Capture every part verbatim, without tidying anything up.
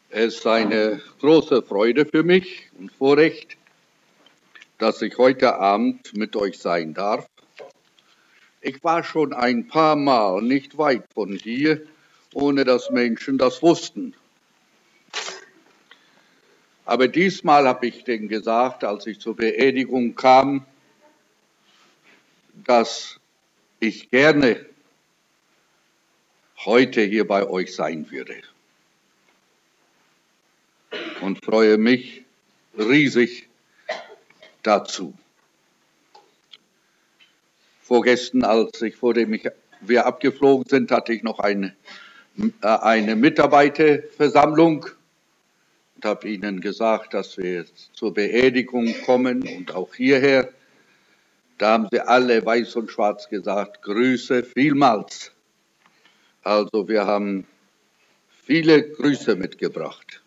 Es ist eine große Freude für mich und Vorrecht, dass ich heute Abend mit euch sein darf. Ich war schon ein paar Mal nicht weit von hier, ohne dass Menschen das wussten. Aber diesmal habe ich denen gesagt, als ich zur Beerdigung kam, dass ich gerne heute hier bei euch sein würde. Und freue mich riesig dazu. Vorgestern, als ich vor dem wir abgeflogen sind, hatte ich noch eine, eine Mitarbeiterversammlung und habe ihnen gesagt, dass wir jetzt zur Beerdigung kommen und auch hierher. Da haben sie alle weiß und schwarz gesagt, Grüße vielmals. Also wir haben viele Grüße mitgebracht.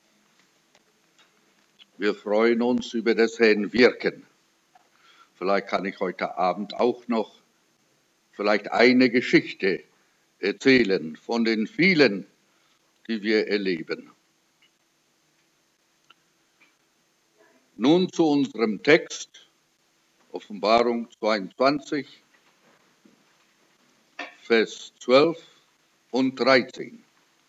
Wir freuen uns über das Herrn Wirken. Vielleicht kann ich heute Abend auch noch vielleicht eine Geschichte erzählen von den vielen, die wir erleben. Nun zu unserem Text, Offenbarung zweiundzwanzig, Vers zwölf und dreizehn.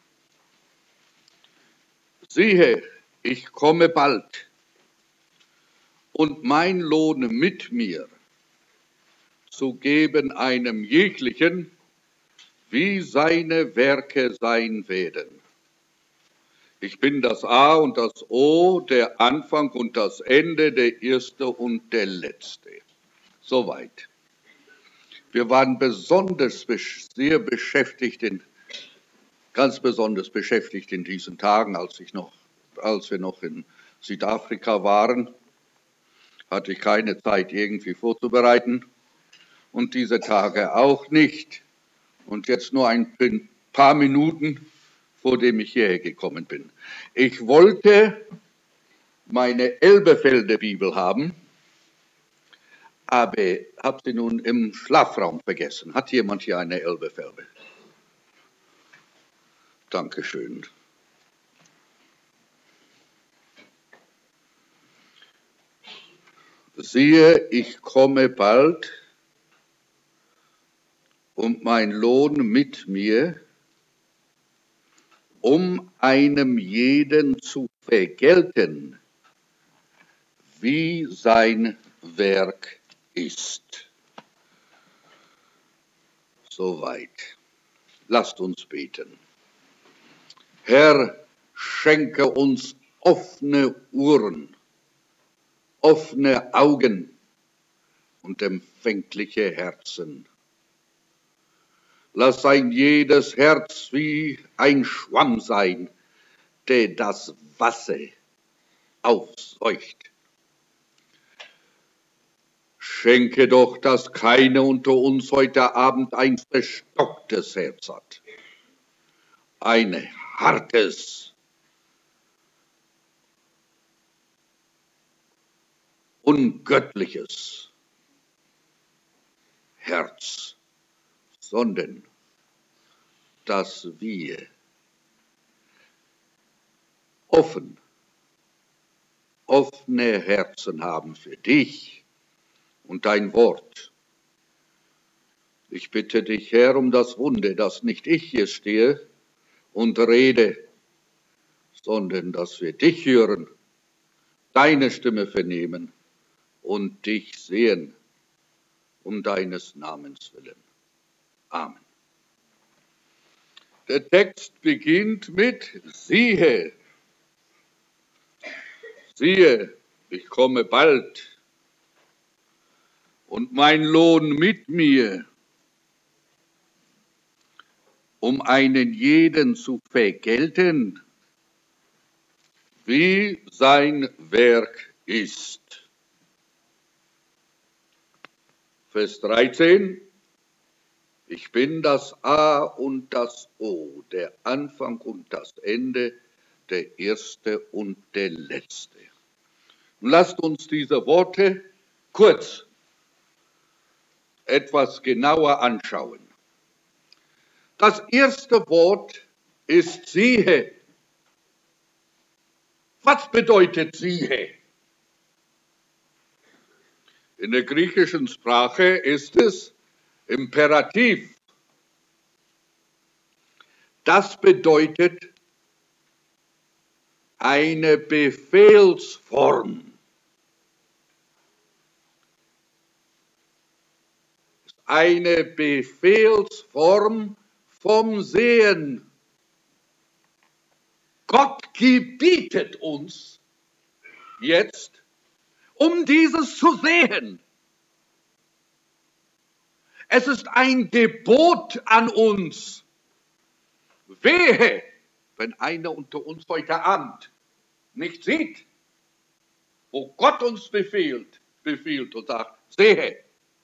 Siehe, ich komme bald, und mein Lohn mit mir, zu geben einem jeglichen, wie seine Werke sein werden. Ich bin das A und das O, der Anfang und das Ende, der Erste und der Letzte. Soweit. Wir waren besonders sehr beschäftigt, in, ganz besonders beschäftigt in diesen Tagen, als, ich noch, als wir noch in Südafrika waren. Hatte ich keine Zeit irgendwie vorzubereiten und diese Tage auch nicht. Und jetzt nur ein paar Minuten, vor dem ich hierher gekommen bin. Ich wollte meine Elberfelder Bibel haben, aber habe sie nun im Schlafraum vergessen. Hat jemand hier eine Elberfelder? Dankeschön. Siehe, ich komme bald, und mein Lohn mit mir, um einem jeden zu vergelten, wie sein Werk ist. Soweit. Lasst uns beten. Herr, schenke uns offene Ohren, offene Augen und empfängliche Herzen. Lass ein jedes Herz wie ein Schwamm sein, der das Wasser aufseucht. Schenke doch, dass keiner unter uns heute Abend ein verstocktes Herz hat, ein hartes, ungöttliches Herz, sondern dass wir offen, offene Herzen haben für dich und dein Wort. Ich bitte dich, Herr, um das Wunder, dass nicht ich hier stehe und rede, sondern dass wir dich hören, deine Stimme vernehmen und dich sehen, um deines Namens willen. Amen. Der Text beginnt mit Siehe. Siehe, ich komme bald, und mein Lohn mit mir, um einen jeden zu vergelten, wie sein Werk ist. Vers dreizehn. Ich bin das A und das O, der Anfang und das Ende, der Erste und der Letzte. Und lasst uns diese Worte kurz etwas genauer anschauen. Das erste Wort ist siehe. Was bedeutet siehe? In der griechischen Sprache ist es Imperativ. Das bedeutet eine Befehlsform. Eine Befehlsform vom Sehen. Gott gebietet uns jetzt, um dieses zu sehen. Es ist ein Gebot an uns. Wehe, wenn einer unter uns heute Abend nicht sieht, wo Gott uns befiehlt, befiehlt und sagt, sehe.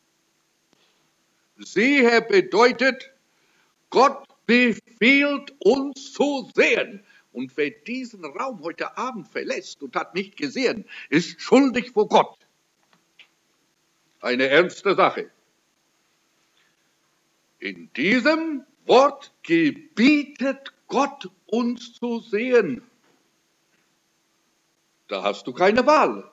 Sehe bedeutet, Gott befiehlt uns zu sehen. Und wer diesen Raum heute Abend verlässt und hat nicht gesehen, ist schuldig vor Gott. Eine ernste Sache. In diesem Wort gebietet Gott uns zu sehen. Da hast du keine Wahl.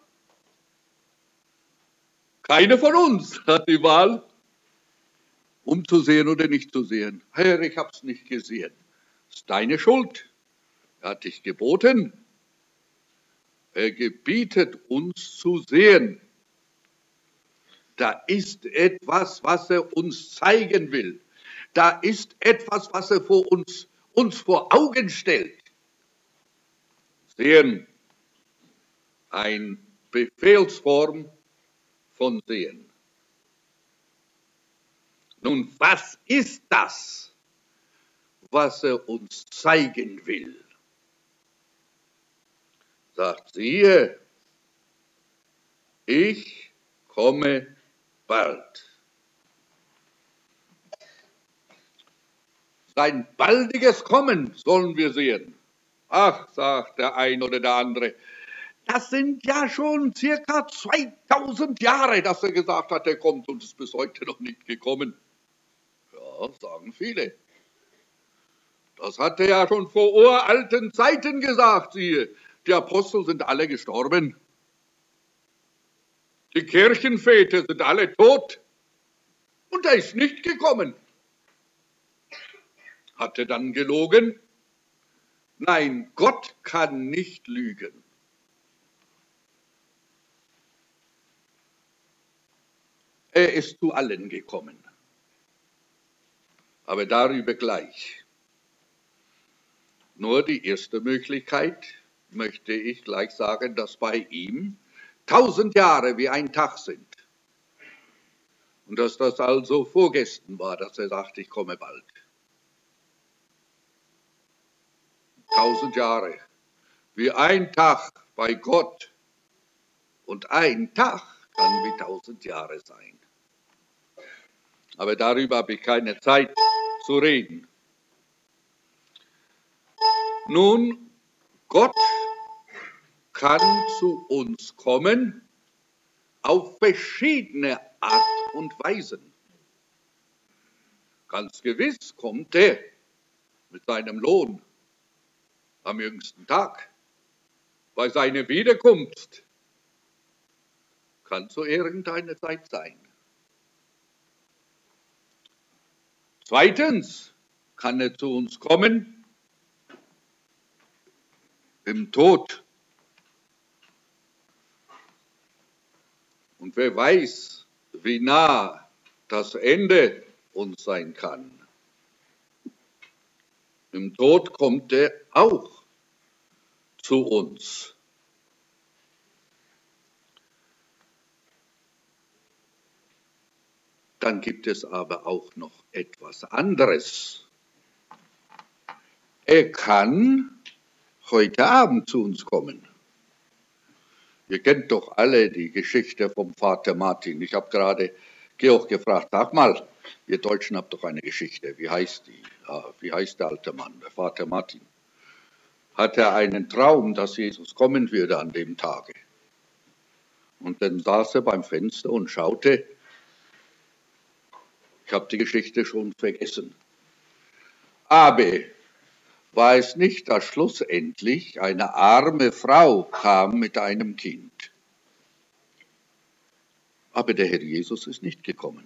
Keine von uns hat die Wahl, um zu sehen oder nicht zu sehen. Herr, ich habe es nicht gesehen. Das ist deine Schuld. Er hat dich geboten. Er gebietet uns zu sehen. Da ist etwas, was er uns zeigen will. Da ist etwas, was er vor uns, uns vor Augen stellt. Sehen. Eine Befehlsform von Sehen. Nun, was ist das, was er uns zeigen will? Sagt, siehe, ich komme bald. Sein baldiges Kommen sollen wir sehen. Ach, sagt der eine oder der andere, das sind ja schon circa zweitausend Jahre, dass er gesagt hat, er kommt und ist bis heute noch nicht gekommen. Ja, sagen viele. Das hat er ja schon vor uralten Zeiten gesagt, siehe. Die Apostel sind alle gestorben. Die Kirchenväter sind alle tot. Und er ist nicht gekommen. Hat er dann gelogen? Nein, Gott kann nicht lügen. Er ist zu allen gekommen. Aber darüber gleich. Nur die erste Möglichkeit möchte ich gleich sagen, dass bei ihm tausend Jahre wie ein Tag sind. Und dass das also vorgestern war, dass er sagt, ich komme bald. Tausend Jahre wie ein Tag bei Gott. Und ein Tag kann wie tausend Jahre sein. Aber darüber habe ich keine Zeit zu reden. Nun, Gott kann zu uns kommen auf verschiedene Art und Weisen. Ganz gewiss kommt er mit seinem Lohn am jüngsten Tag. Bei seiner Wiederkunft kann zu irgendeiner Zeit sein. Zweitens kann er zu uns kommen im Tod. Und wer weiß, wie nah das Ende uns sein kann. Im Tod kommt er auch zu uns. Dann gibt es aber auch noch etwas anderes. Er kann heute Abend zu uns kommen. Ihr kennt doch alle die Geschichte vom Vater Martin. Ich habe gerade Georg gefragt, sag mal, ihr Deutschen habt doch eine Geschichte. Wie heißt die? Ja, wie heißt der alte Mann, der Vater Martin? Hat er einen Traum, dass Jesus kommen würde an dem Tage? Und dann saß er beim Fenster und schaute. Ich habe die Geschichte schon vergessen. Aber war es nicht, dass schlussendlich eine arme Frau kam mit einem Kind. Aber der Herr Jesus ist nicht gekommen.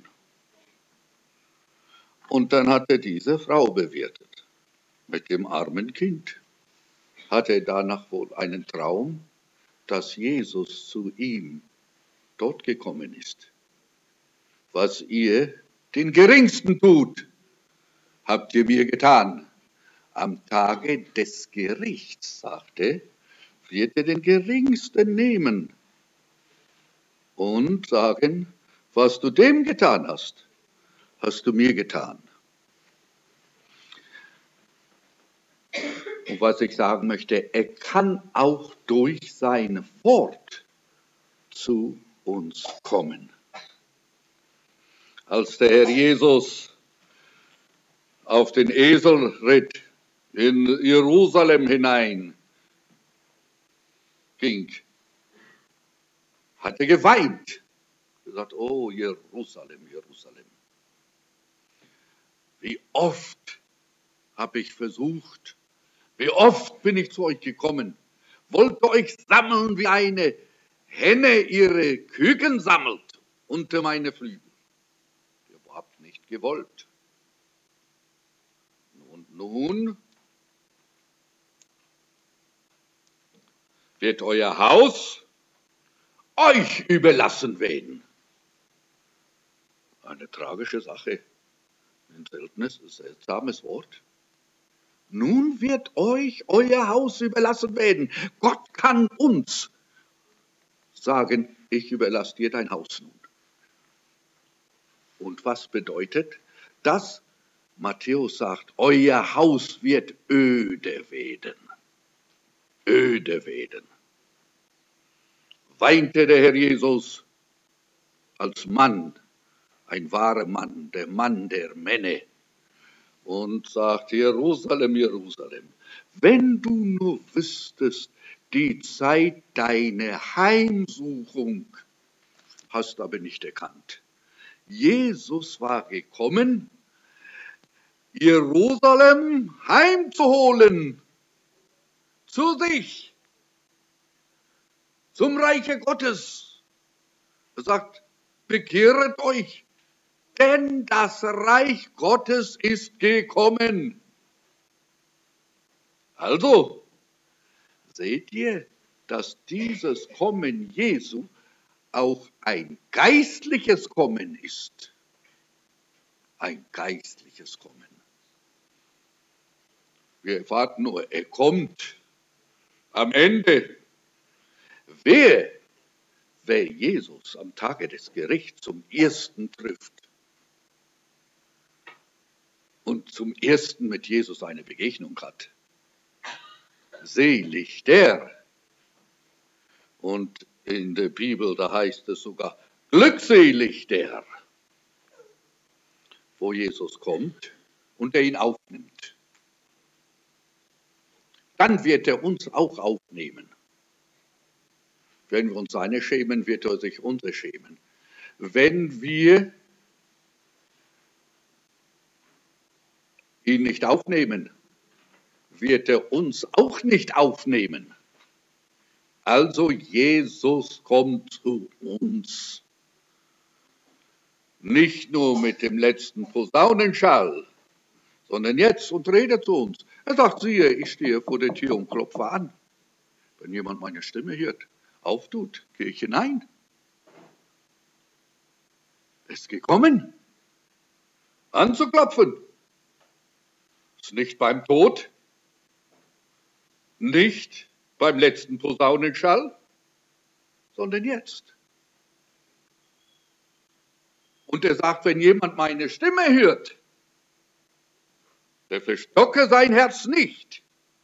Und dann hat er diese Frau bewirtet mit dem armen Kind. Hat er danach wohl einen Traum, dass Jesus zu ihm dort gekommen ist? Was ihr den Geringsten tut, habt ihr mir getan. Am Tage des Gerichts, sagte, wird er den Geringsten nehmen und sagen, was du dem getan hast, hast du mir getan. Und was ich sagen möchte, er kann auch durch sein Wort zu uns kommen. Als der Herr Jesus auf den Esel ritt, in Jerusalem hinein ging, hat er geweint. Er gesagt, oh Jerusalem, Jerusalem. Wie oft habe ich versucht, wie oft bin ich zu euch gekommen, wollte euch sammeln, wie eine Henne ihre Küken sammelt unter meine Flügel. Ihr habt nicht gewollt. Und nun wird euer Haus euch überlassen werden. Eine tragische Sache, ein seltenes, seltsames Wort. Nun wird euch euer Haus überlassen werden. Gott kann uns sagen, ich überlasse dir dein Haus nun. Und was bedeutet das? Matthäus sagt, euer Haus wird öde werden. Öde werden. Weinte der Herr Jesus als Mann, ein wahrer Mann, der Mann der Männer, und sagt, Jerusalem, Jerusalem, wenn du nur wüsstest, die Zeit deiner Heimsuchung hast aber nicht erkannt. Jesus war gekommen, Jerusalem heimzuholen, zu sich, zum Reiche Gottes. Er sagt, bekehret euch, denn das Reich Gottes ist gekommen. Also, seht ihr, dass dieses Kommen Jesu auch ein geistliches Kommen ist. Ein geistliches Kommen. Wir erwarten nur, er kommt am Ende. Wer, wer Jesus am Tage des Gerichts zum Ersten trifft und zum Ersten mit Jesus eine Begegnung hat, selig der. Und in der Bibel, da heißt es sogar, glückselig der, wo Jesus kommt und er ihn aufnimmt. Dann wird er uns auch aufnehmen. Wenn wir uns seine schämen, wird er sich unsere schämen. Wenn wir ihn nicht aufnehmen, wird er uns auch nicht aufnehmen. Also Jesus kommt zu uns. Nicht nur mit dem letzten Posaunenschall, sondern jetzt und redet zu uns. Er sagt, siehe, ich stehe vor der Tür und klopfe an. Wenn jemand meine Stimme hört, auftut, gehe ich hinein. Er ist gekommen, anzuklopfen. Ist nicht beim Tod, nicht beim letzten Posaunenschall, sondern jetzt. Und er sagt, wenn jemand meine Stimme hört, der verstocke sein Herz nicht.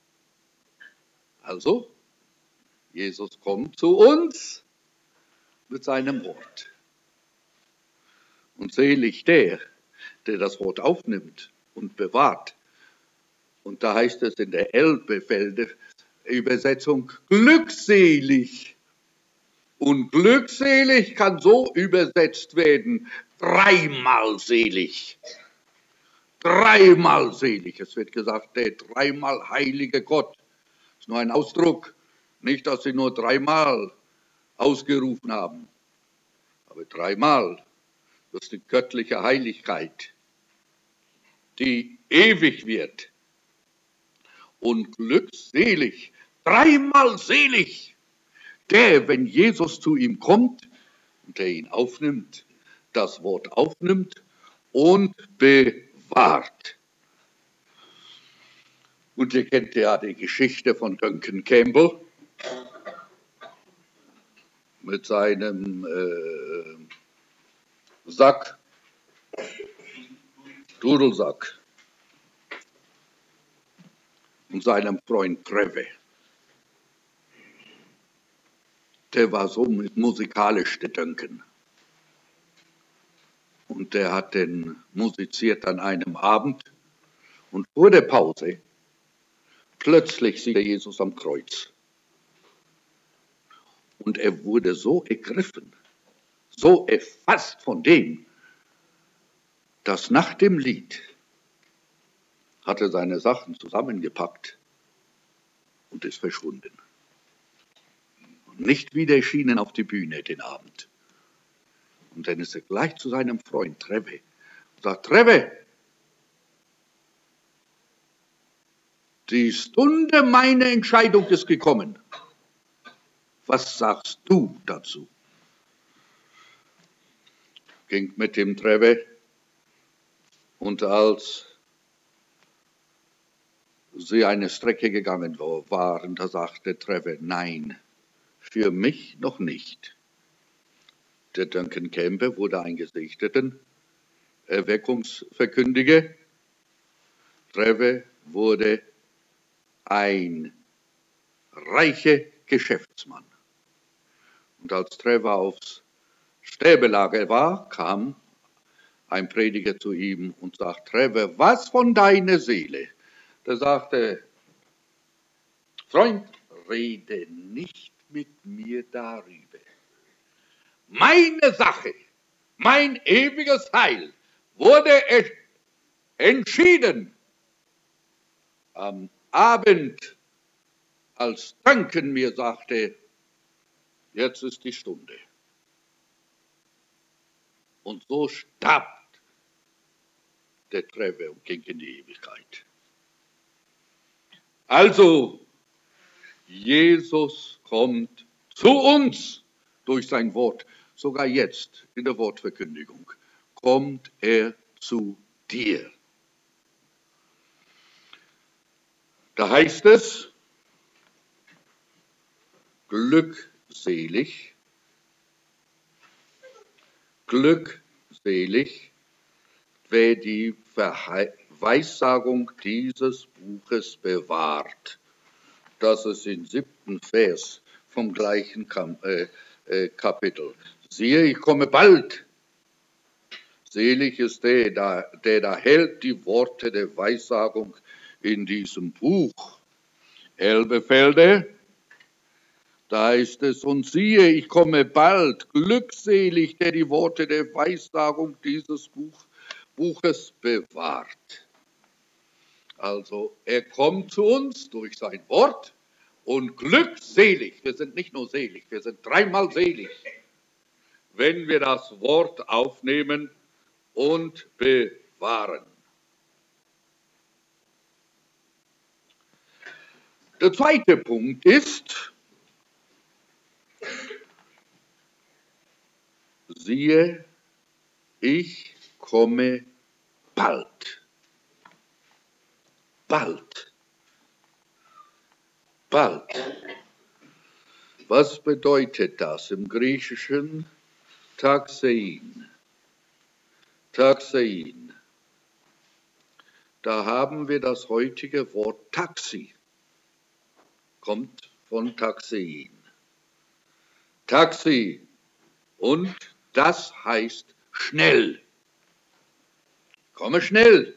Also, Jesus kommt zu uns mit seinem Wort. Und selig der, der das Wort aufnimmt und bewahrt. Und da heißt es in der Elberfelder Übersetzung, glückselig. Und glückselig kann so übersetzt werden, dreimal selig. dreimal selig. Es wird gesagt, der dreimal heilige Gott. Das ist nur ein Ausdruck. Nicht, dass sie nur dreimal ausgerufen haben. Aber dreimal, das ist die göttliche Heiligkeit, die ewig wird. Und glückselig, dreimal selig, der, wenn Jesus zu ihm kommt und der ihn aufnimmt, das Wort aufnimmt und bewahrt. Und ihr kennt ja die Geschichte von Duncan Campbell mit seinem äh, Sack, Dudelsack und seinem Freund Treve. Der war so musikalisch, der Duncan. Und der hat den musiziert an einem Abend und vor der Pause plötzlich sieht er Jesus am Kreuz. Und er wurde so ergriffen, so erfasst von dem, dass nach dem Lied hat er seine Sachen zusammengepackt und ist verschwunden. Und nicht wieder erschienen auf die Bühne den Abend. Und dann ist er gleich zu seinem Freund Treve und sagt, Treve, die Stunde meiner Entscheidung ist gekommen. Was sagst du dazu? Ging mit dem Treve und als sie eine Strecke gegangen waren, da sagte Treve, nein, für mich noch nicht. Der Duncan Campbell wurde ein gesegneter Erweckungsverkündiger. Treve wurde ein reicher Geschäftsmann. Und als Treve aufs Sterbelager war, kam ein Prediger zu ihm und sagte, Treve, was von deiner Seele? Da sagte, Freund, rede nicht mit mir darüber. Meine Sache, mein ewiges Heil wurde entschieden am Abend, als Duncan mir sagte, jetzt ist die Stunde. Und so starb der Treve und ging in die Ewigkeit. Also, Jesus kommt zu uns durch sein Wort. Sogar jetzt in der Wortverkündigung kommt er zu dir. Da heißt es, glückselig, glückselig, wer die Weissagung dieses Buches bewahrt. Das ist im siebten Vers vom gleichen Kapitel. Siehe, ich komme bald. Selig ist der, der da hält die Worte der Weissagung in diesem Buch. Elberfelde, da ist es, und siehe, ich komme bald. Glückselig, der die Worte der Weissagung dieses Buch, Buches bewahrt. Also, er kommt zu uns durch sein Wort und glückselig. Wir sind nicht nur selig, wir sind dreimal selig, wenn wir das Wort aufnehmen und bewahren. Der zweite Punkt ist, siehe, ich komme bald. Bald. Bald. Was bedeutet das im Griechischen? Taxein. Taxein. Da haben wir das heutige Wort Taxi. Kommt von Taxein. Taxi. Und das heißt schnell. Komme schnell.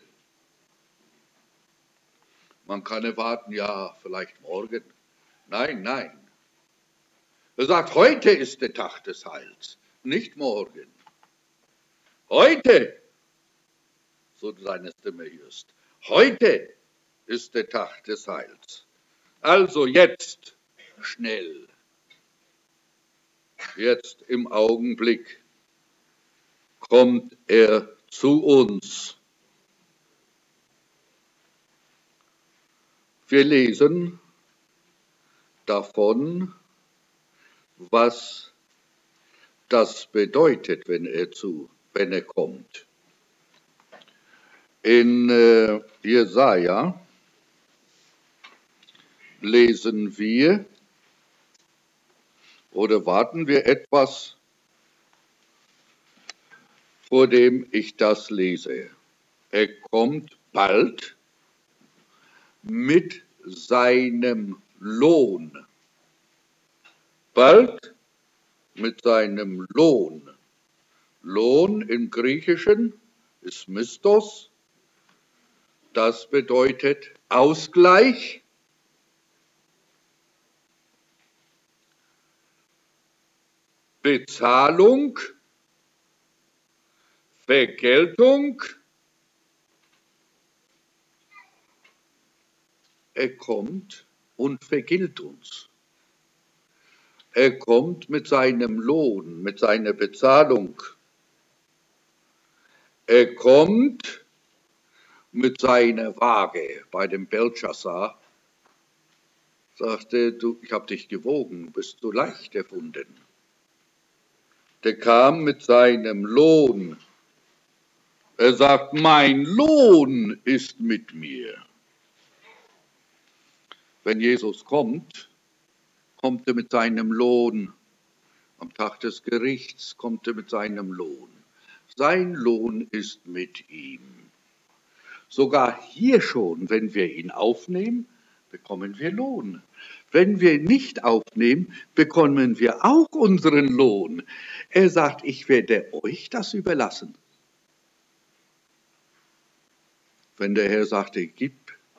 Man kann erwarten, ja, vielleicht morgen. Nein, nein. Er sagt, heute ist der Tag des Heils, nicht morgen. Heute so du seine Stimme hörst. Heute ist der Tag des Heils. Also jetzt schnell. Jetzt im Augenblick kommt er zu uns. Wir lesen davon, was das bedeutet, wenn er zu, wenn er kommt. In äh, Jesaja lesen wir, oder warten wir etwas, vor dem ich das lese. Er kommt bald mit seinem Lohn. Bald mit seinem Lohn. Lohn im Griechischen ist Mistos. Das bedeutet Ausgleich. Bezahlung, Vergeltung. Er kommt und vergilt uns. Er kommt mit seinem Lohn, mit seiner Bezahlung. Er kommt mit seiner Waage. Bei dem Belshazzar sagte, du, ich habe dich gewogen, bist du leicht erfunden. Der kam mit seinem Lohn. Er sagt, mein Lohn ist mit mir. Wenn Jesus kommt, kommt er mit seinem Lohn. Am Tag des Gerichts kommt er mit seinem Lohn. Sein Lohn ist mit ihm. Sogar hier schon, wenn wir ihn aufnehmen, bekommen wir Lohn. Wenn wir ihn nicht aufnehmen, bekommen wir auch unseren Lohn. Er sagt, ich werde euch das überlassen. Wenn der Herr sagte, gib,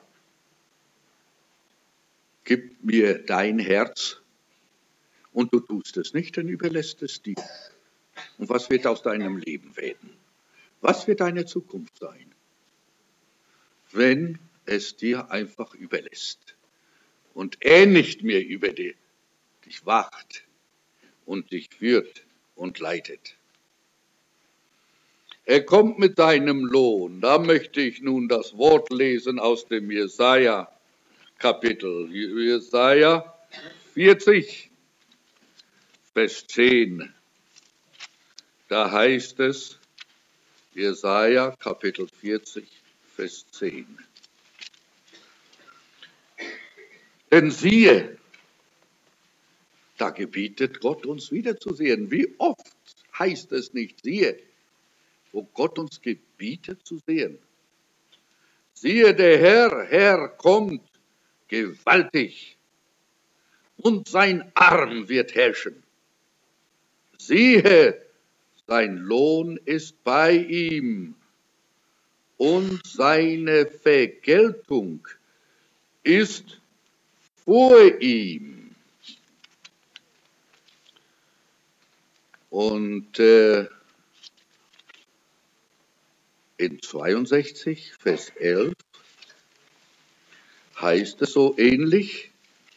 gib mir dein Herz und du tust es nicht, dann überlässt es dir. Und was wird aus deinem Leben werden? Was wird deine Zukunft sein? Wenn es dir einfach überlässt und er nicht mehr über dich wacht und dich führt und leitet. Er kommt mit seinem Lohn. Da möchte ich nun das Wort lesen aus dem Jesaja-Kapitel. Jesaja vierzig, Vers zehn. Da heißt es, Jesaja Kapitel vierzig, Vers zehn. Denn siehe, da gebietet Gott uns wiederzusehen. Wie oft heißt es nicht, siehe, wo Gott uns gebietet zu sehen. Siehe, der Herr, Herr kommt gewaltig und sein Arm wird herrschen. Siehe, sein Lohn ist bei ihm und seine Vergeltung ist vor ihm. Und äh, in zweiundsechzig, Vers elf heißt es so ähnlich,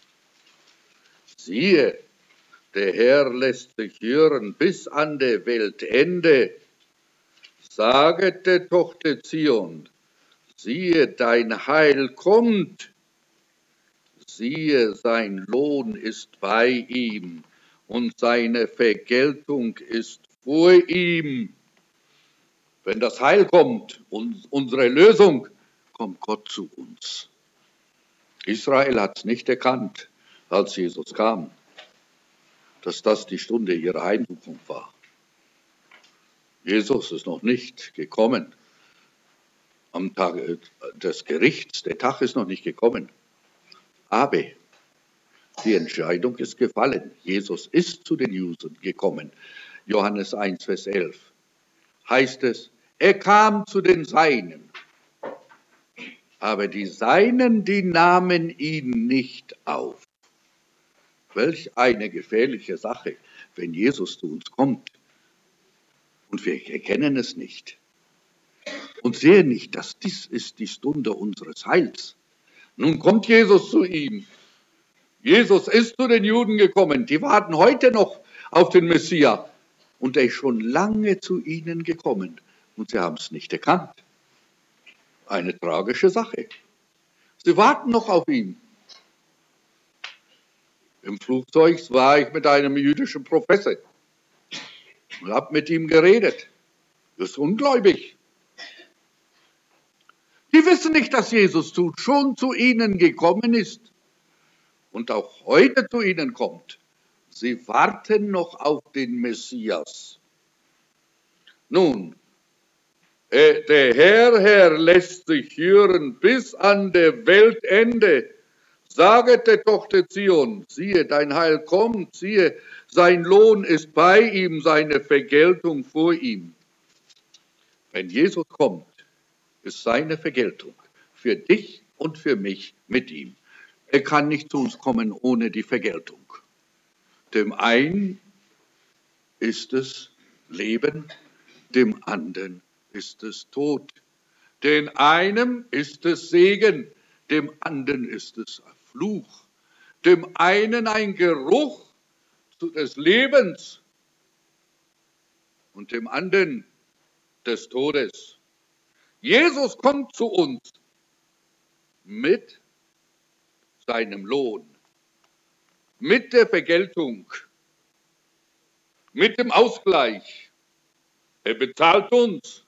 siehe, der Herr lässt sich hören bis an der Weltende. Saget der Tochter Zion, siehe, dein Heil kommt. Siehe, sein Lohn ist bei ihm und seine Vergeltung ist vor ihm. Wenn das Heil kommt und unsere Lösung, kommt Gott zu uns. Israel hat es nicht erkannt, als Jesus kam, dass das die Stunde ihrer Heimsuchung war. Jesus ist noch nicht gekommen am Tag des Gerichts. Der Tag ist noch nicht gekommen. Aber die Entscheidung ist gefallen. Jesus ist zu den Juden gekommen. Johannes eins, Vers elf heißt es, er kam zu den Seinen, aber die Seinen, die nahmen ihn nicht auf. Welch eine gefährliche Sache, wenn Jesus zu uns kommt und wir erkennen es nicht. und sehe nicht, dass dies ist die Stunde unseres Heils. Nun kommt Jesus zu ihm. Jesus ist zu den Juden gekommen. Die warten heute noch auf den Messias. Und er ist schon lange zu ihnen gekommen. Und sie haben es nicht erkannt. Eine tragische Sache. Sie warten noch auf ihn. Im Flugzeug war ich mit einem jüdischen Professor und habe mit ihm geredet. Das ist ungläubig. Die wissen nicht, dass Jesus schon zu ihnen gekommen ist und auch heute zu ihnen kommt. Sie warten noch auf den Messias. Nun, äh, der Herr, Herr lässt sich hören bis an der Weltende. Saget der Tochter Zion, siehe, dein Heil kommt, siehe, sein Lohn ist bei ihm, seine Vergeltung vor ihm. Wenn Jesus kommt, ist seine Vergeltung für dich und für mich mit ihm. Er kann nicht zu uns kommen ohne die Vergeltung. Dem einen ist es Leben, dem anderen ist es Tod. Den einen ist es Segen, dem anderen ist es Fluch. Dem einen ein Geruch des Lebens und dem anderen des Todes. Jesus kommt zu uns mit seinem Lohn, mit der Vergeltung, mit dem Ausgleich. Er bezahlt uns,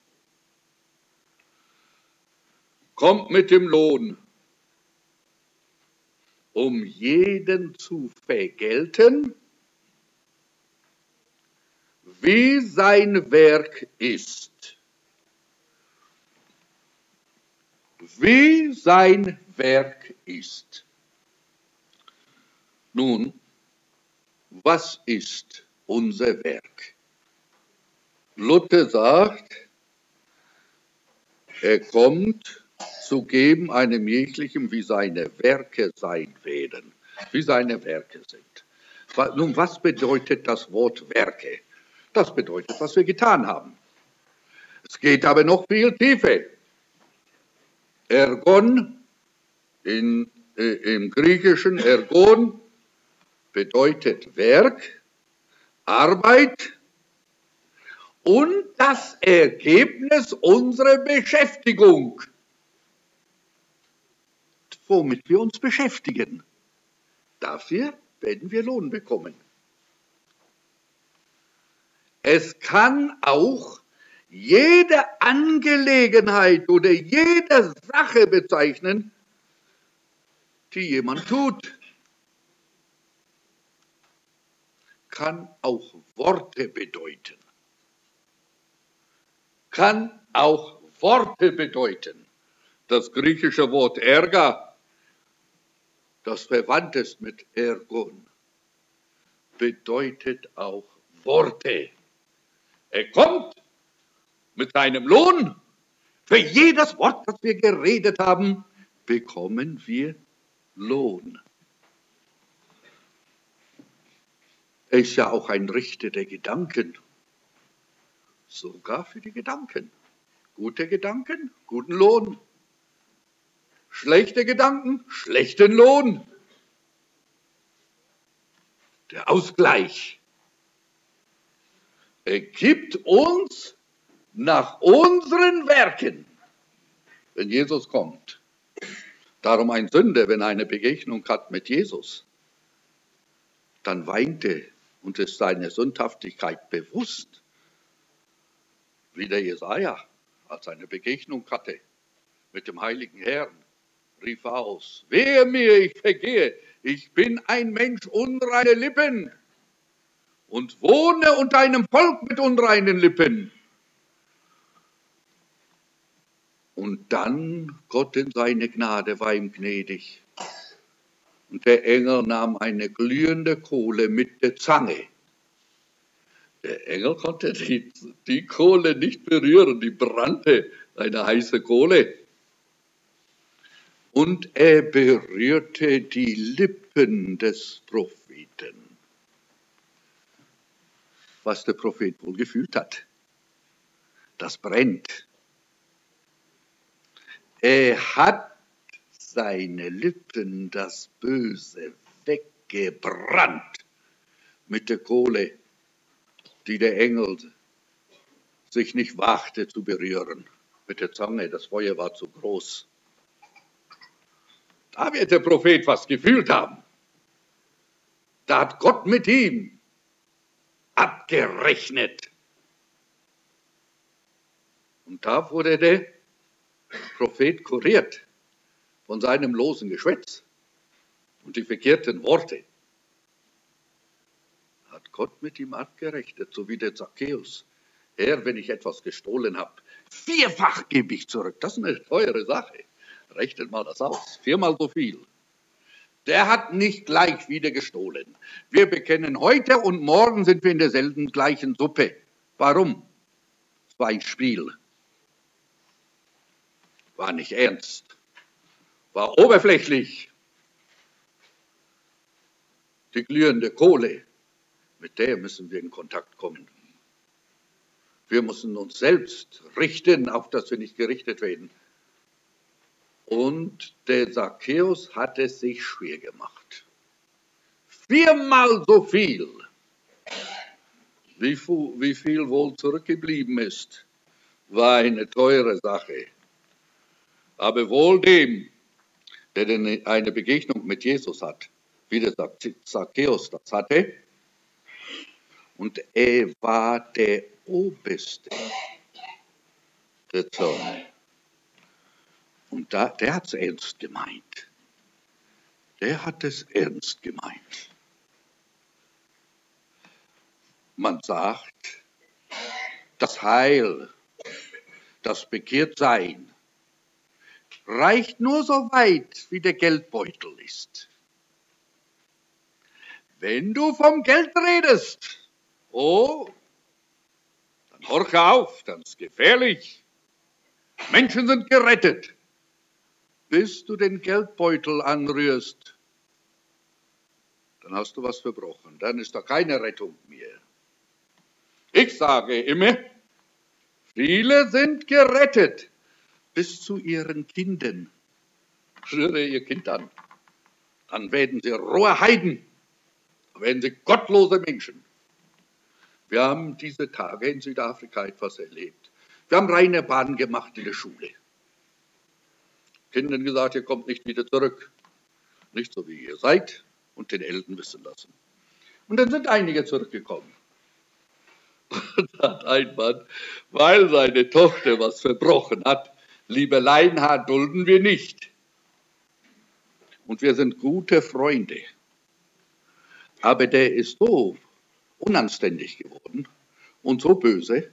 kommt mit dem Lohn, um jeden zu vergelten, wie sein Werk ist. Wie sein Werk ist. Nun, was ist unser Werk? Luther sagt, er kommt zu geben einem jeglichen, wie seine Werke sein werden, wie seine Werke sind. Nun, was bedeutet das Wort Werke? Das bedeutet, was wir getan haben. Es geht aber noch viel tiefer. Ergon, in, äh, im Griechischen Ergon, bedeutet Werk, Arbeit und das Ergebnis unserer Beschäftigung, womit wir uns beschäftigen. Dafür werden wir Lohn bekommen. Es kann auch jede Angelegenheit oder jede Sache bezeichnen, die jemand tut. Kann auch Worte bedeuten. Kann auch Worte bedeuten. Das griechische Wort Ärger, das verwandt ist mit Ergon, bedeutet auch Worte. Er kommt mit seinem Lohn. Für jedes Wort, das wir geredet haben, bekommen wir Lohn. Er ist ja auch ein Richter der Gedanken. Sogar für die Gedanken. Gute Gedanken, guten Lohn. Schlechte Gedanken, schlechten Lohn. Der Ausgleich. Er gibt uns nach unseren Werken, wenn Jesus kommt. Darum ein Sünder, wenn er eine Begegnung hat mit Jesus, dann weint er und ist seiner Sündhaftigkeit bewusst. Wie der Jesaja, als er eine Begegnung hatte mit dem heiligen Herrn, rief er aus: Wehe mir, ich vergehe, ich bin ein Mensch unreiner Lippen und wohne unter einem Volk mit unreinen Lippen. Und dann, Gott in seine Gnade war ihm gnädig. Und der Engel nahm eine glühende Kohle mit der Zange. Der Engel konnte die, die Kohle nicht berühren, die brannte, eine heiße Kohle. Und er berührte die Lippen des Propheten. Was der Prophet wohl gefühlt hat. Das brennt. Er hat seine Lippen das Böse weggebrannt mit der Kohle, die der Engel sich nicht wagte zu berühren. Mit der Zange, das Feuer war zu groß. Da wird der Prophet was gefühlt haben. Da hat Gott mit ihm abgerechnet. Und da wurde der Prophet kuriert von seinem losen Geschwätz und die verkehrten Worte. Hat Gott mit ihm abgerechnet, so wie der Zachäus. Herr, wenn ich etwas gestohlen habe, vierfach gebe ich zurück. Das ist eine teure Sache. Rechnet mal das aus. Viermal so viel. Der hat nicht gleich wieder gestohlen. Wir bekennen heute und morgen sind wir in derselben gleichen Suppe. Warum? Es war ein Spiel. War nicht ernst. War oberflächlich. Die glühende Kohle, mit der müssen wir in Kontakt kommen. Wir müssen uns selbst richten, auf dass wir nicht gerichtet werden. Und der Zachäus hat es sich schwer gemacht. Viermal so viel, wie, wie viel wohl zurückgeblieben ist, war eine teure Sache. Aber wohl dem, der denn eine Begegnung mit Jesus hat, wie der Zachäus das hatte. Und er war der Oberste der Zöllner. Und da, der hat es ernst gemeint. Der hat es ernst gemeint. Man sagt, das Heil, das Bekehrtsein, reicht nur so weit, wie der Geldbeutel ist. Wenn du vom Geld redest, oh, dann horche auf, dann ist es gefährlich. Menschen sind gerettet. Bis du den Geldbeutel anrührst, dann hast du was verbrochen. Dann ist da keine Rettung mehr. Ich sage immer, viele sind gerettet bis zu ihren Kindern. Rühre ihr Kind an, dann werden sie rohe Heiden, dann werden sie gottlose Menschen. Wir haben diese Tage in Südafrika etwas erlebt. Wir haben reine Bahn gemacht in der Schule. Kindern gesagt, ihr kommt nicht wieder zurück. Nicht so wie ihr seid und den Eltern wissen lassen. Und dann sind einige zurückgekommen. Und hat ein Mann, weil seine Tochter was verbrochen hat, Liebeleien dulden wir nicht. Und wir sind gute Freunde. Aber der ist so unanständig geworden und so böse,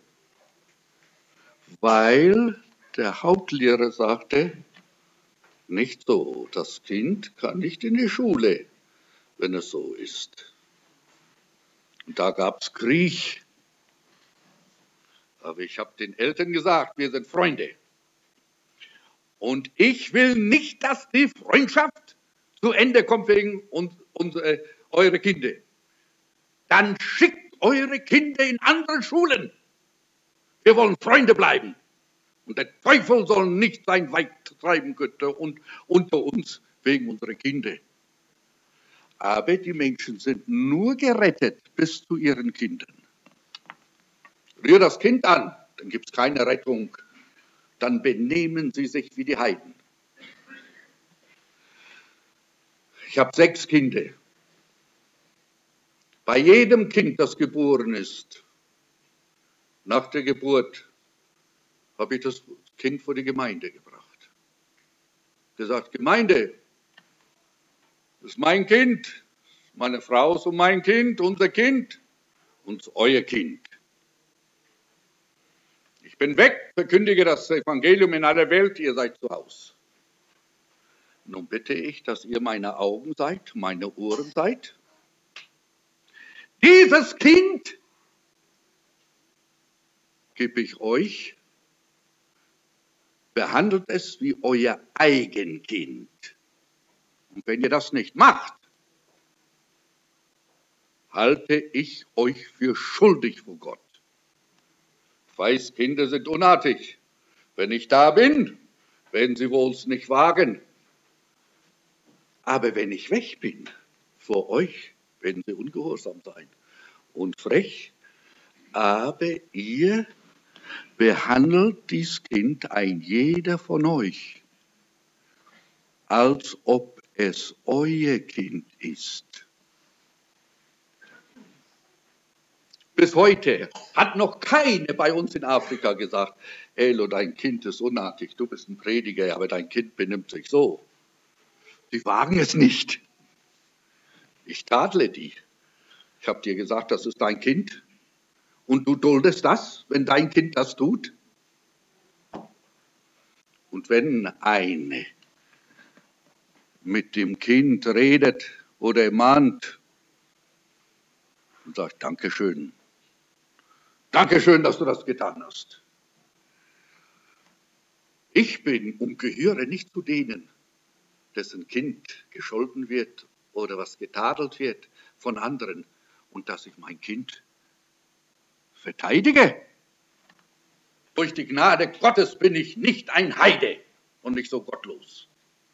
weil der Hauptlehrer sagte, nicht so, das Kind kann nicht in die Schule, wenn es so ist. Und da gab es Krieg. Aber ich habe den Eltern gesagt, wir sind Freunde. Und ich will nicht, dass die Freundschaft zu Ende kommt wegen uns, unsere, eure Kinder. Dann schickt eure Kinder in andere Schulen. Wir wollen Freunde bleiben. Und der Teufel soll nicht sein Weib treiben können und unter uns wegen unserer Kinder. Aber die Menschen sind nur gerettet bis zu ihren Kindern. Rühr das Kind an, dann gibt es keine Rettung. Dann benehmen sie sich wie die Heiden. Ich habe sechs Kinder. Bei jedem Kind, das geboren ist, nach der Geburt, habe ich das Kind vor die Gemeinde gebracht. Gesagt, Gemeinde, das ist mein Kind, meine Frau ist mein Kind, unser Kind und euer Kind. Ich bin weg, verkündige das Evangelium in aller Welt, ihr seid zu Hause. Nun bitte ich, dass ihr meine Augen seid, meine Ohren seid. Dieses Kind gebe ich euch, behandelt es wie euer Eigenkind. Und wenn ihr das nicht macht, halte ich euch für schuldig vor Gott. Ich weiß, Kinder sind unartig. Wenn ich da bin, wenn sie wohl's nicht wagen. Aber wenn ich weg bin vor euch, werden sie ungehorsam sein und frech. Aber ihr behandelt dies Kind, ein jeder von euch, als ob es euer Kind ist. Bis heute hat noch keine bei uns in Afrika gesagt, Elo, dein Kind ist unartig, du bist ein Prediger, aber dein Kind benimmt sich so. Die wagen es nicht. Ich tadle die. Ich habe dir gesagt, das ist dein Kind. Und du duldest das, wenn dein Kind das tut? Und wenn eine mit dem Kind redet oder mahnt und sagt, Dankeschön, Dankeschön, dass du das getan hast. Ich bin und gehöre nicht zu denen, dessen Kind gescholten wird oder was getadelt wird von anderen und dass ich mein Kind verteidige. Durch die Gnade Gottes bin ich nicht ein Heide und nicht so gottlos.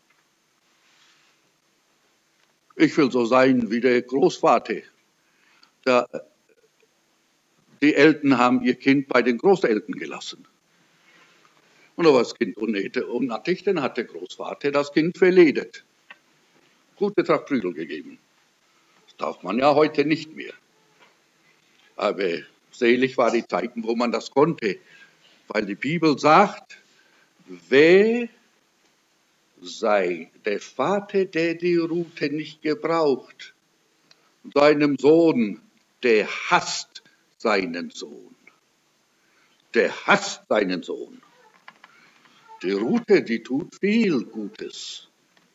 Ich will so sein wie der Großvater. Der, die Eltern haben ihr Kind bei den Großeltern gelassen. Und da war das Kind unartig, dann hat der Großvater das Kind verledet. Gute Tracht Prügel gegeben. Das darf man ja heute nicht mehr. Aber selig war die Zeiten, wo man das konnte. Weil die Bibel sagt, wer sei der Vater, der die Rute nicht gebraucht, seinem Sohn, der hasst seinen Sohn. Der hasst seinen Sohn. Die Rute, die tut viel Gutes.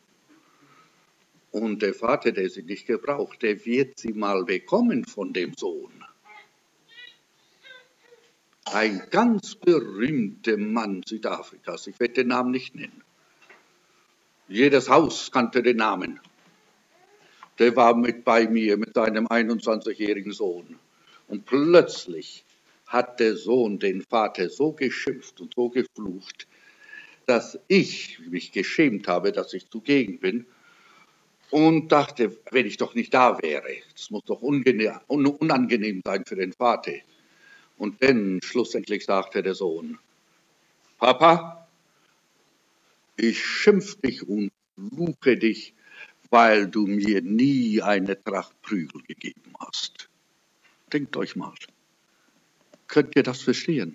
Und der Vater, der sie nicht gebraucht, der wird sie mal bekommen von dem Sohn. Ein ganz berühmter Mann Südafrikas, ich werde den Namen nicht nennen. Jedes Haus kannte den Namen. Der war mit bei mir mit seinem einundzwanzigjährigen Sohn. Und plötzlich hat der Sohn den Vater so geschimpft und so geflucht, dass ich mich geschämt habe, dass ich zugegen bin und dachte, wenn ich doch nicht da wäre, das muss doch unangenehm sein für den Vater. Und dann schlussendlich sagte der Sohn, Papa, ich schimpf dich und fluche dich, weil du mir nie eine Tracht Prügel gegeben hast. Denkt euch mal, könnt ihr das verstehen?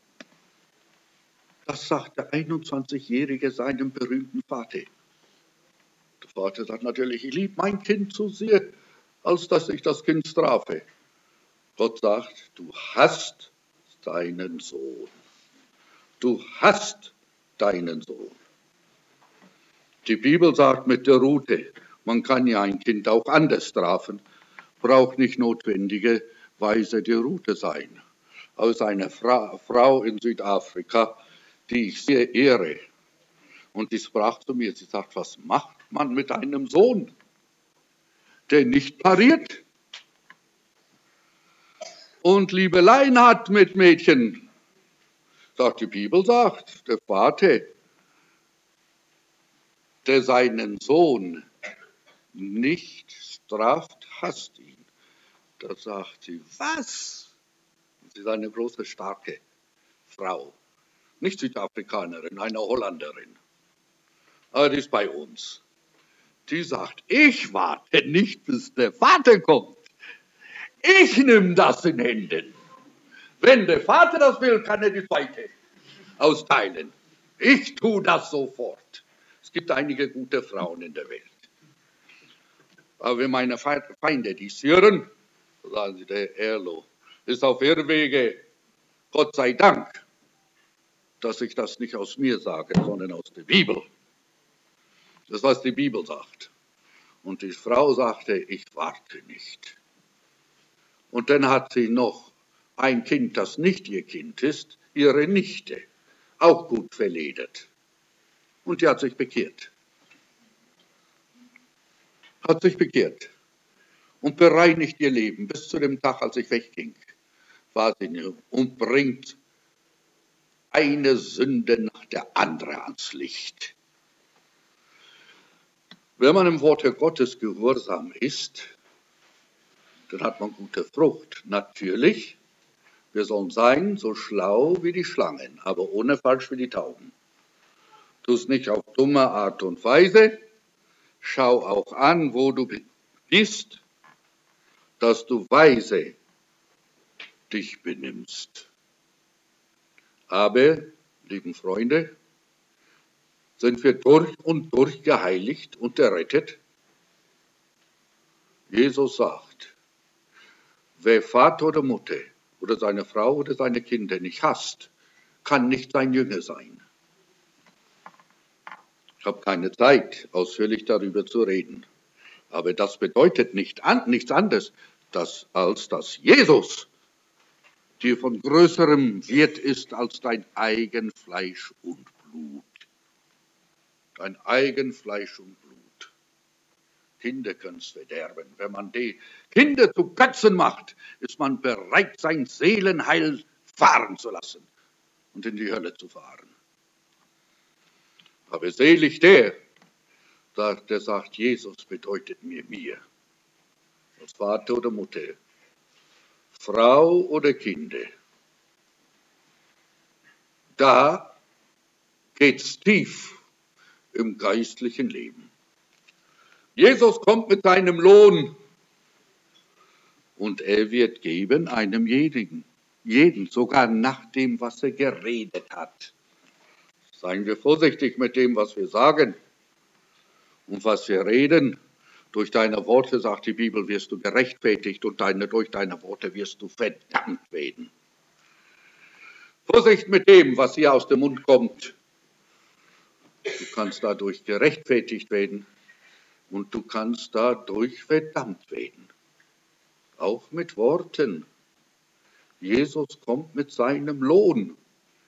Das sagt der einundzwanzigjährige seinem berühmten Vater. Der Vater sagt natürlich, ich liebe mein Kind zu sehr, als dass ich das Kind strafe. Gott sagt, du hast deinen Sohn. Du hast deinen Sohn. Die Bibel sagt mit der Rute, man kann ja ein Kind auch anders strafen, braucht nicht notwendigerweise die Rute sein. Aus einer Fra- Frau in Südafrika, die ich sehr ehre, und die sprach zu mir, sie sagt, was macht man mit einem Sohn, der nicht pariert und Liebeleien hat mit Mädchen? Sagt die Bibel, sagt der Vater, der seinen Sohn nicht straft, hasst ihn. Da sagt sie, was? Sie ist eine große, starke Frau. Nicht Südafrikanerin, eine Holländerin. Aber die ist bei uns. Die sagt, ich warte nicht, bis der Vater kommt. Ich nehme das in Händen. Wenn der Vater das will, kann er die Zweite austeilen. Ich tue das sofort. Es gibt einige gute Frauen in der Welt. Aber wenn meine Feinde dies hören, sagen sie, der Erlo ist auf Irrwege. Gott sei Dank, dass ich das nicht aus mir sage, sondern aus der Bibel. Das, was die Bibel sagt. Und die Frau sagte, ich warte nicht. Und dann hat sie noch ein Kind, das nicht ihr Kind ist, ihre Nichte, auch gut verledert. Und die hat sich bekehrt. Hat sich bekehrt. Und bereinigt ihr Leben. Bis zu dem Tag, als ich wegging, war sie und bringt eine Sünde nach der anderen ans Licht. Wenn man im Worte Gottes gehorsam ist, dann hat man gute Frucht. Natürlich, wir sollen sein so schlau wie die Schlangen, aber ohne falsch wie die Tauben. Tu es nicht auf dumme Art und Weise. Schau auch an, wo du bist, dass du weise dich benimmst. Aber, lieben Freunde, sind wir durch und durch geheiligt und errettet? Jesus sagt, wer Vater oder Mutter oder seine Frau oder seine Kinder nicht hasst, kann nicht sein Jünger sein. Ich habe keine Zeit, ausführlich darüber zu reden. Aber das bedeutet nicht an, nichts anderes, dass, als dass Jesus dir von größerem Wert ist als dein eigen Fleisch und Blut. Dein eigen Fleisch und Blut. Kinder können es verderben. Wenn man die Kinder zu Götzen macht, ist man bereit, sein Seelenheil fahren zu lassen und in die Hölle zu fahren. Aber selig der, der sagt, Jesus bedeutet mir mir, als Vater oder Mutter, Frau oder Kinder. Da geht's tief im geistlichen Leben. Jesus kommt mit seinem Lohn und er wird geben einem jeden, jeden, sogar nach dem, was er geredet hat. Seien wir vorsichtig mit dem, was wir sagen und was wir reden. Durch deine Worte, sagt die Bibel, wirst du gerechtfertigt und deine, durch deine Worte wirst du verdammt werden. Vorsicht mit dem, was hier aus dem Mund kommt. Du kannst dadurch gerechtfertigt werden und du kannst dadurch verdammt werden. Auch mit Worten. Jesus kommt mit seinem Lohn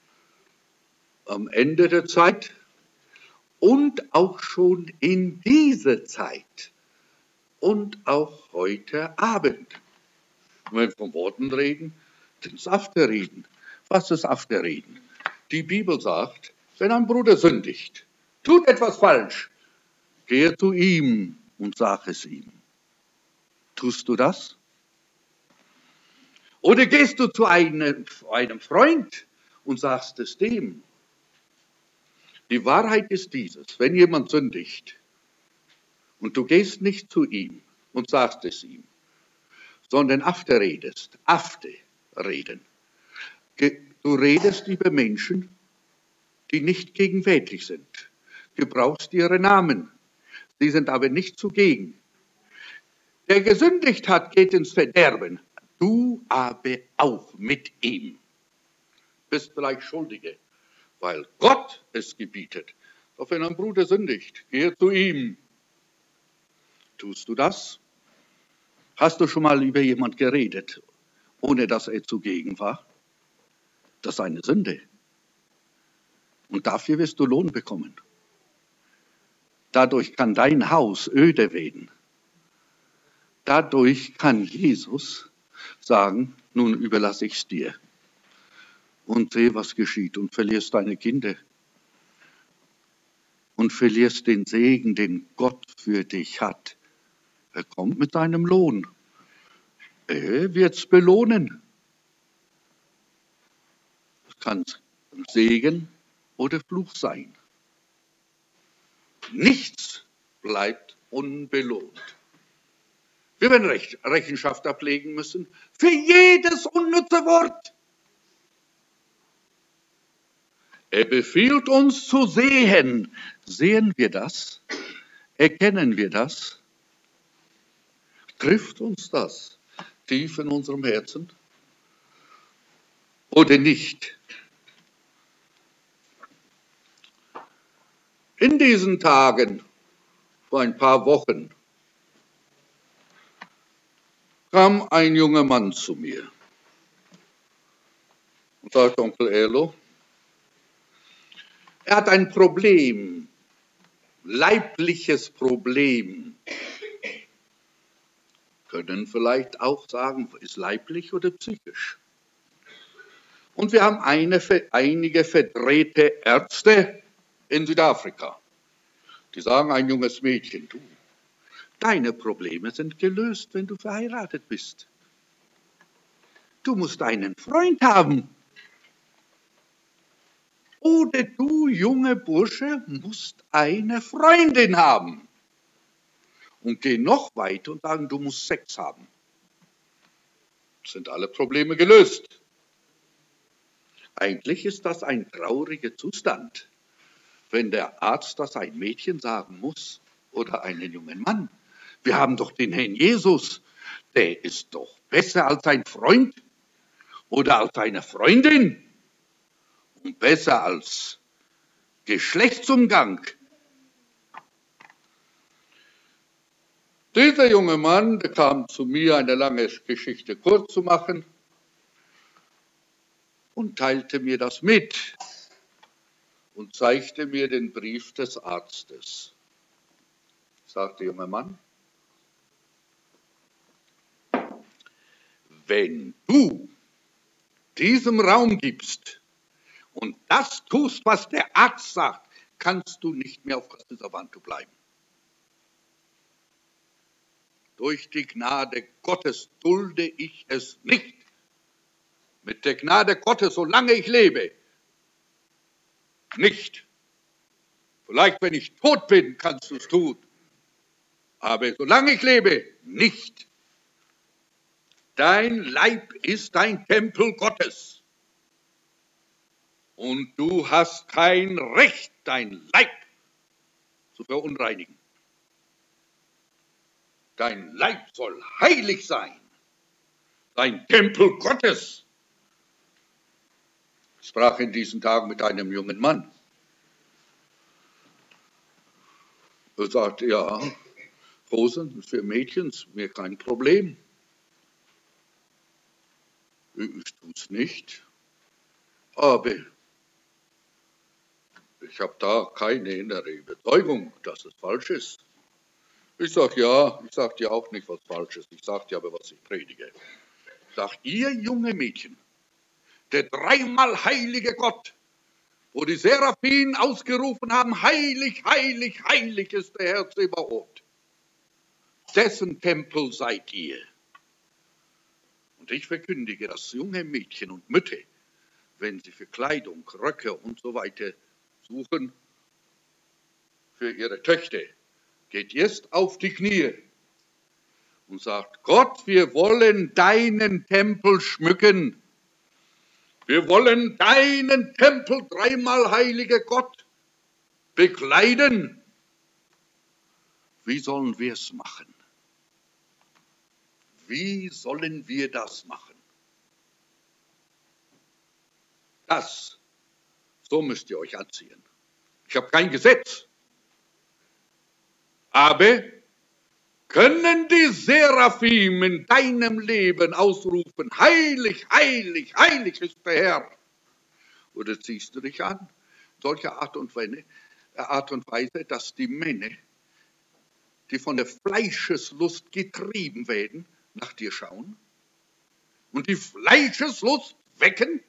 am Ende der Zeit und auch schon in dieser Zeit und auch heute Abend. Und wenn wir von Worten reden, dann ist Afterreden. Was ist Afterreden? Die Bibel sagt, wenn ein Bruder sündigt, tut etwas falsch, gehe zu ihm und sag es ihm. Tust du das? Oder gehst du zu einem, einem Freund und sagst es dem? Die Wahrheit ist dieses, wenn jemand sündigt und du gehst nicht zu ihm und sagst es ihm, sondern afterredest, afterreden. Du redest über Menschen, die nicht gegenwärtig sind. Du brauchst ihre Namen, sie sind aber nicht zugegen. Der gesündigt hat, geht ins Verderben, du aber auch mit ihm. Bist vielleicht Schuldige, weil Gott es gebietet. Doch wenn ein Bruder sündigt, gehe zu ihm. Tust du das? Hast du schon mal über jemand geredet, ohne dass er zugegen war? Das ist eine Sünde. Und dafür wirst du Lohn bekommen. Dadurch kann dein Haus öde werden. Dadurch kann Jesus sagen, nun überlasse ich es dir. Und seh, was geschieht. Und verlierst deine Kinder. Und verlierst den Segen, den Gott für dich hat. Er kommt mit seinem Lohn. Er wird es belohnen. Es kann Segen oder Fluch sein. Nichts bleibt unbelohnt. Wir werden Rechenschaft ablegen müssen für jedes unnütze Wort. Er befiehlt uns zu sehen. Sehen wir das? Erkennen wir das? Trifft uns das tief in unserem Herzen? Oder nicht? In diesen Tagen, vor ein paar Wochen, kam ein junger Mann zu mir und sagte, Onkel Erlo, er hat ein Problem, leibliches Problem. Können vielleicht auch sagen, ist leiblich oder psychisch? Und wir haben eine, einige verdrehte Ärzte in Südafrika. Die sagen, ein junges Mädchen, du, deine Probleme sind gelöst, wenn du verheiratet bist. Du musst einen Freund haben. Oder du, junge Bursche, musst eine Freundin haben. Und gehen noch weiter und sagen, du musst Sex haben. Sind alle Probleme gelöst. Eigentlich ist das ein trauriger Zustand, wenn der Arzt das ein Mädchen sagen muss oder einen jungen Mann. Wir haben doch den Herrn Jesus, der ist doch besser als ein Freund oder als eine Freundin und besser als Geschlechtsumgang. Dieser junge Mann, der kam zu mir, eine lange Geschichte kurz zu machen, und teilte mir das mit und zeigte mir den Brief des Arztes. Sagte der junge Mann, wenn du diesem Raum gibst und das tust, was der Arzt sagt, kannst du nicht mehr auf dieser Wand bleiben. Durch die Gnade Gottes dulde ich es nicht. Mit der Gnade Gottes, solange ich lebe, nicht. Vielleicht, wenn ich tot bin, kannst du es tun. Aber solange ich lebe, nicht. Dein Leib ist ein Tempel Gottes. Und du hast kein Recht, dein Leib zu verunreinigen. Dein Leib soll heilig sein. Dein Tempel Gottes. Ich sprach in diesen Tagen mit einem jungen Mann. Er sagte, ja, Rosen, für Mädchen ist mir kein Problem. Ich tue es nicht, aber ich habe da keine innere Überzeugung, dass es falsch ist. Ich sage, ja, ich sage dir auch nicht, was falsch ist. Ich sage dir aber, was ich predige. Ich sage, ihr junge Mädchen, der dreimal heilige Gott, wo die Seraphim ausgerufen haben, heilig, heilig, heilig ist der Herr Zebaoth. Dessen Tempel seid ihr. Und ich verkündige, dass junge Mädchen und Mütter, wenn sie für Kleidung, Röcke und so weiter suchen, für ihre Töchter, geht erst auf die Knie und sagt, Gott, wir wollen deinen Tempel schmücken. Wir wollen deinen Tempel, dreimal heiliger Gott, bekleiden. Wie sollen wir es machen? Wie sollen wir das machen? Das, so müsst ihr euch anziehen. Ich habe kein Gesetz. Aber können die Seraphim in deinem Leben ausrufen, heilig, heilig, heilig ist der Herr? Oder ziehst du dich an? Solche Art und Weise, Art und Weise, dass die Männer, die von der Fleischeslust getrieben werden, nach dir schauen und die Fleischeslust wecken?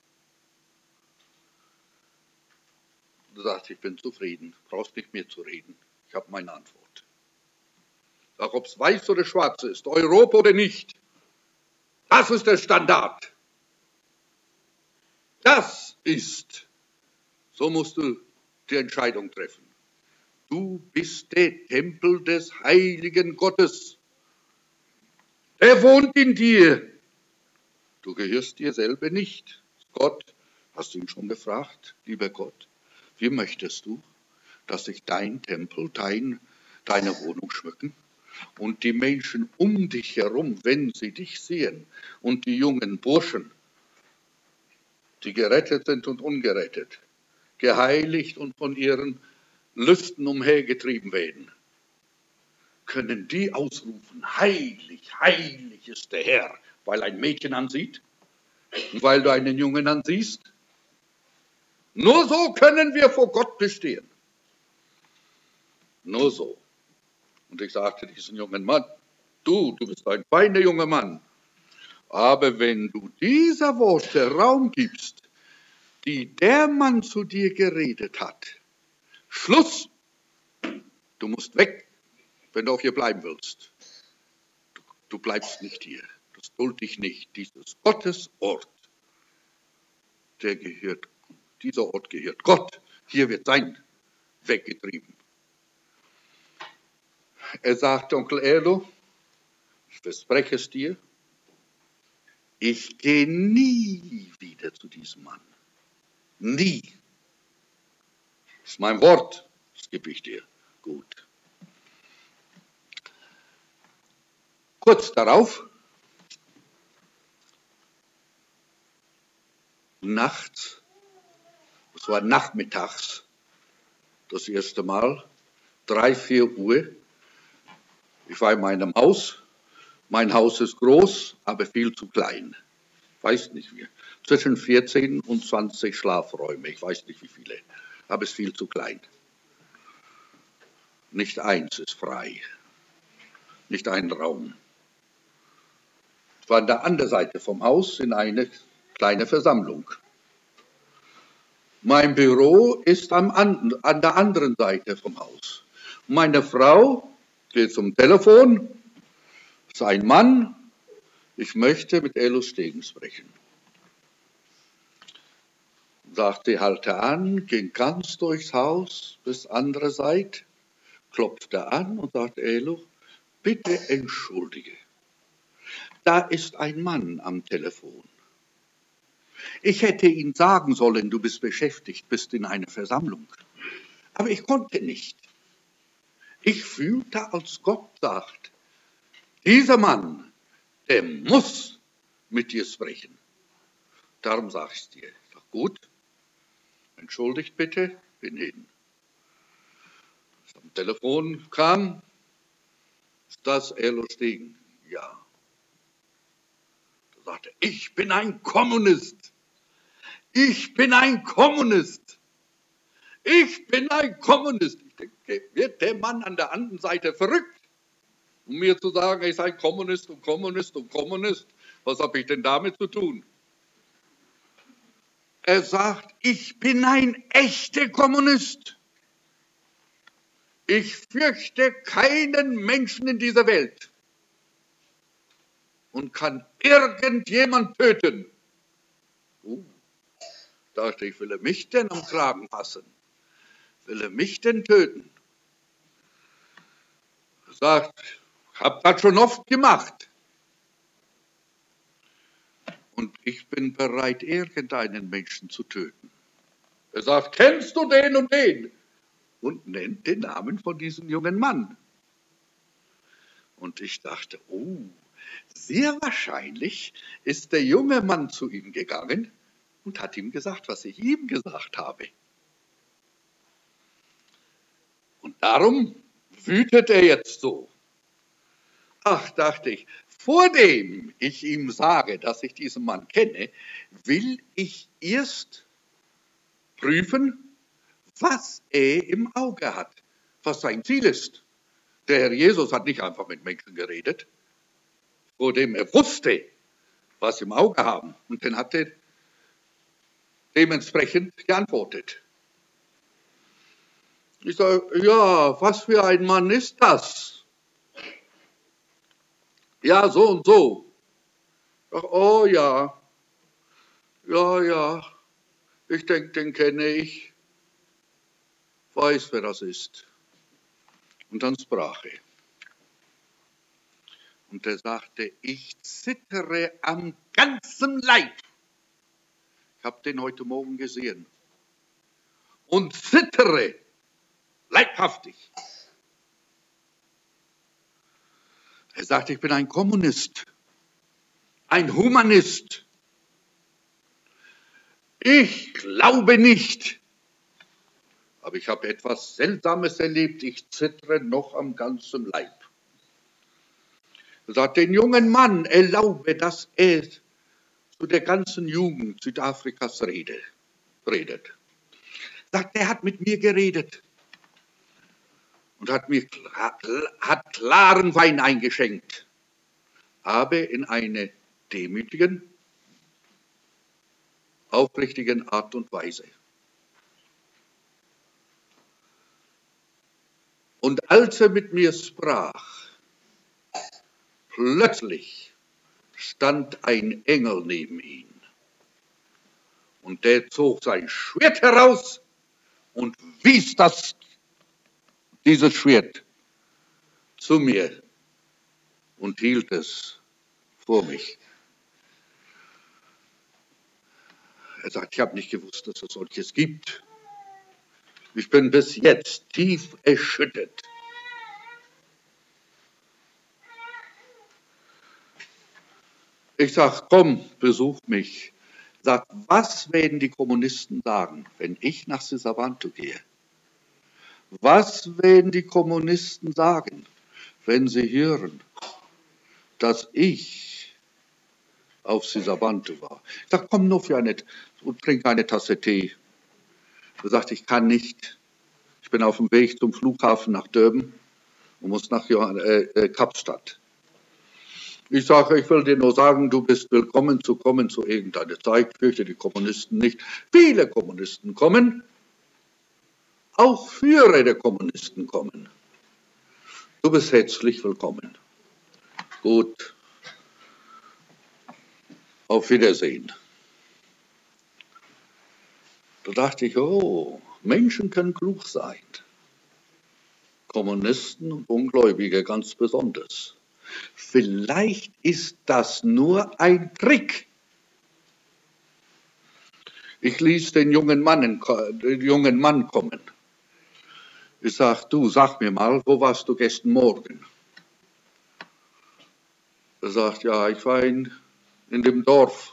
Du sagst, ich bin zufrieden, brauchst nicht mehr zu reden. Ich habe meine Antwort. Sag, ob es weiß oder schwarz ist, Europa oder nicht, das ist der Standard. Das ist, so musst du die Entscheidung treffen. Du bist der Tempel des heiligen Gottes. Er wohnt in dir. Du gehörst dir selber nicht. Gott, hast du ihn schon gefragt, lieber Gott, wie möchtest du, dass sich dein Tempel, dein, deine Wohnung schmücken? Und die Menschen um dich herum, wenn sie dich sehen, und die jungen Burschen, die gerettet sind und ungerettet, geheiligt und von ihren Lüsten umhergetrieben werden, können die ausrufen, heilig, heilig ist der Herr, weil ein Mädchen ansieht und weil du einen Jungen ansiehst? Nur so können wir vor Gott bestehen. Nur so. Und ich sagte diesem jungen Mann, du, du bist ein feiner junger Mann, Aber wenn du dieser Worte Raum gibst, die der Mann zu dir geredet hat, Schluss, du musst weg, wenn du auch hier bleiben willst. Du, du bleibst nicht hier, das dulde ich nicht. Dieses Gottesort, der gehört, dieser Ort gehört Gott, hier wird sein weggetrieben. Er sagt, Onkel Erlo, ich verspreche es dir, ich gehe nie wieder zu diesem Mann. Nie. Das ist mein Wort, das gebe ich dir. Gut. Kurz darauf, nachts, es war nachmittags, das erste Mal, drei, vier Uhr, ich war in meinem Haus. Mein Haus ist groß, aber viel zu klein. Ich weiß nicht wie. Zwischen vierzehn und zwanzig Schlafräume, ich weiß nicht wie viele, aber es ist viel zu klein. Nicht eins ist frei, nicht ein Raum. Ich war an der anderen Seite vom Haus in eine kleine Versammlung. Mein Büro ist am, an, an der anderen Seite vom Haus. Meine Frau geht zum Telefon, ist ein Mann, ich möchte mit Erlo Stegen sprechen. Sagt sie, halte an, ging ganz durchs Haus bis andere Seite, klopfte an und sagt, Erlo, bitte entschuldige. Da ist ein Mann am Telefon. Ich hätte Ihnen sagen sollen, du bist beschäftigt, bist in einer Versammlung. Aber ich konnte nicht. Ich fühlte, als Gott sagt, dieser Mann, der muss mit dir sprechen. Darum sage ich es dir. Ich sage, gut, entschuldigt bitte, bin hin. Als am Telefon kam, ist das Erlo Stegen? Ja. Da sagte er, ich bin ein Kommunist. Ich bin ein Kommunist. Ich bin ein Kommunist. Ich denke, wird der Mann an der anderen Seite verrückt, um mir zu sagen, ich sei Kommunist und Kommunist und Kommunist. Was habe ich denn damit zu tun? Er sagt, ich bin ein echter Kommunist. Ich fürchte keinen Menschen in dieser Welt und kann irgendjemand töten. Uh, dachte ich, will er mich denn am Kragen fassen? Will er mich denn töten? Er sagt, ich habe das schon oft gemacht. Und ich bin bereit, irgendeinen Menschen zu töten. Er sagt, kennst du den und den? Und nennt den Namen von diesem jungen Mann. Und ich dachte, oh, sehr wahrscheinlich ist der junge Mann zu ihm gegangen und hat ihm gesagt, was ich ihm gesagt habe. Und darum wütet er jetzt so. Ach, dachte ich, vor dem ich ihm sage, dass ich diesen Mann kenne, will ich erst prüfen, was er im Auge hat, was sein Ziel ist. Der Herr Jesus hat nicht einfach mit Menschen geredet, vor dem er wusste, was sie im Auge haben. Und dann hat er dementsprechend geantwortet. Ich sage, ja, was für ein Mann ist das? Ja, so und so. Ach, oh ja, ja, ja, ich denke, den kenne ich, weiß, wer das ist. Und dann sprach er. Und er sagte, ich zittere am ganzen Leib. Ich habe den heute Morgen gesehen. Und zittere leibhaftig. Er sagte, ich bin ein Kommunist, ein Humanist. Ich glaube nicht. Aber ich habe etwas Seltsames erlebt. Ich zittere noch am ganzen Leib. Er sagt, den jungen Mann erlaube, dass er zu der ganzen Jugend Südafrikas rede, redet. Er sagt, er hat mit mir geredet und hat mir hat klaren Wein eingeschenkt, aber in eine demütigen, aufrichtigen Art und Weise. Und als er mit mir sprach, plötzlich stand ein Engel neben ihm. Und der zog sein Schwert heraus und wies das, dieses Schwert zu mir und hielt es vor mich. Er sagt, ich habe nicht gewusst, dass es solches gibt. Ich bin bis jetzt tief erschüttert. Ich sage, komm, besuch mich. Sag, was werden die Kommunisten sagen, wenn ich nach Sisavanto gehe? Was werden die Kommunisten sagen, wenn sie hören, dass ich auf Sisavanto war? Ich sage, komm nur für eine und trink eine Tasse Tee. Er sagt, ich kann nicht. Ich bin auf dem Weg zum Flughafen nach Durban und muss nach äh, äh, Kapstadt. Ich sage, ich will dir nur sagen, du bist willkommen zu kommen zu irgendeiner Zeit. Ich fürchte die Kommunisten nicht. Viele Kommunisten kommen. Auch Führer der Kommunisten kommen. Du bist herzlich willkommen. Gut. Auf Wiedersehen. Da dachte ich, oh, Menschen können klug sein. Kommunisten und Ungläubige ganz besonders. Vielleicht ist das nur ein Trick. Ich ließ den jungen Mann, den jungen Mann kommen. Ich sage, du, sag mir mal, wo warst du gestern Morgen? Er sagt, ja, ich war in, in dem Dorf.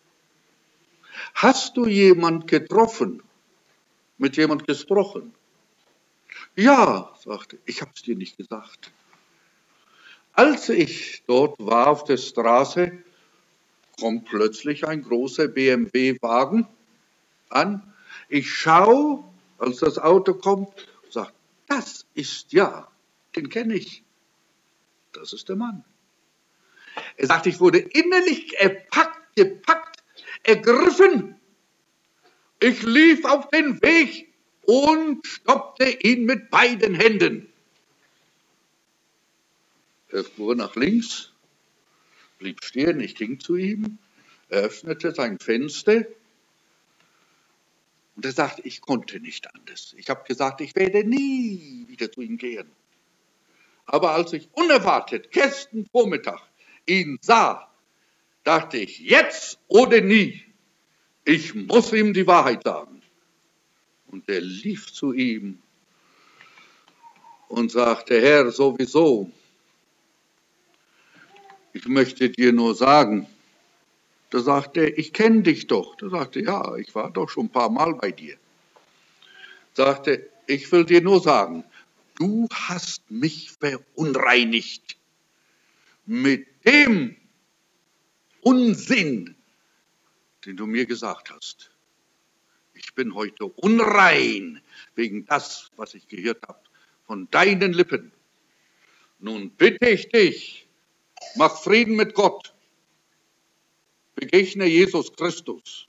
Hast du jemand getroffen? Mit jemand gesprochen? Ja, sagte ich, habe es dir nicht gesagt. Als ich dort war auf der Straße, kommt plötzlich ein großer B M W-Wagen an. Ich schaue, als das Auto kommt, und sage, das ist ja, den kenne ich. Das ist der Mann. Er sagt, ich wurde innerlich erpackt, gepackt, ergriffen. Ich lief auf den Weg und stoppte ihn mit beiden Händen. Er fuhr nach links, blieb stehen, ich ging zu ihm, er öffnete sein Fenster und er sagte, ich konnte nicht anders. Ich habe gesagt, ich werde nie wieder zu ihm gehen. Aber als ich unerwartet gestern Vormittag ihn sah, dachte ich, jetzt oder nie, ich muss ihm die Wahrheit sagen. Und er lief zu ihm und sagte, Herr, sowieso, ich möchte dir nur sagen. Da sagte er, ich kenne dich doch. Da sagte er, ja, ich war doch schon ein paar Mal bei dir. Sagte, ich will dir nur sagen, du hast mich verunreinigt mit dem Unsinn, den du mir gesagt hast. Ich bin heute unrein wegen das, was ich gehört habe von deinen Lippen. Nun bitte ich dich, mach Frieden mit Gott. Begegne Jesus Christus.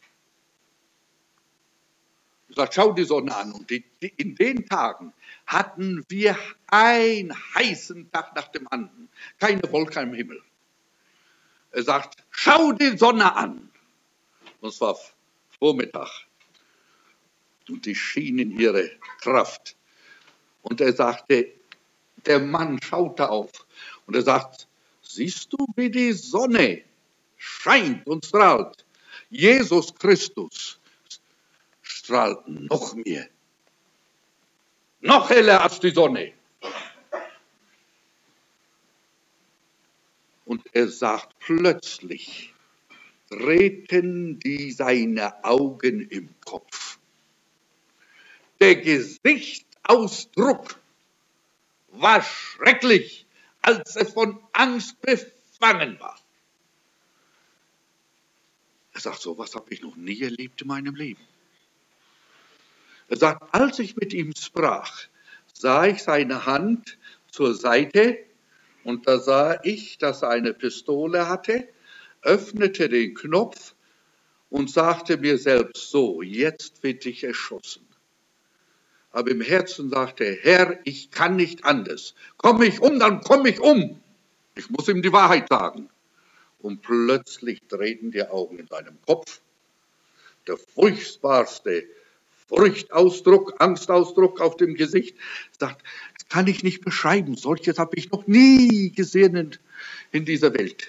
Ich sage, schau die Sonne an. Und die, die, in den Tagen hatten wir einen heißen Tag nach dem anderen. Keine Wolke im Himmel. Er sagt, schau die Sonne an. Und es war Vormittag. Und die schien in ihre Kraft. Und er sagte, der Mann schaute auf. Und er sagt, siehst du, wie die Sonne scheint und strahlt? Jesus Christus strahlt noch mehr. Noch heller als die Sonne. Und er sagt, plötzlich drehten die seine Augen im Kopf. Der Gesichtsausdruck war schrecklich, als er von Angst befangen war. Er sagt, so was habe ich noch nie erlebt in meinem Leben. Er sagt, als ich mit ihm sprach, sah ich seine Hand zur Seite und da sah ich, dass er eine Pistole hatte, öffnete den Knopf und sagte mir selbst so, jetzt wird ich erschossen. Aber im Herzen sagte er, Herr, ich kann nicht anders. Komme ich um, dann komme ich um. Ich muss ihm die Wahrheit sagen. Und plötzlich drehten die Augen in seinem Kopf. Der furchtbarste Furchtausdruck, Angstausdruck auf dem Gesicht. Sagt, das kann ich nicht beschreiben. Solches habe ich noch nie gesehen in, in dieser Welt.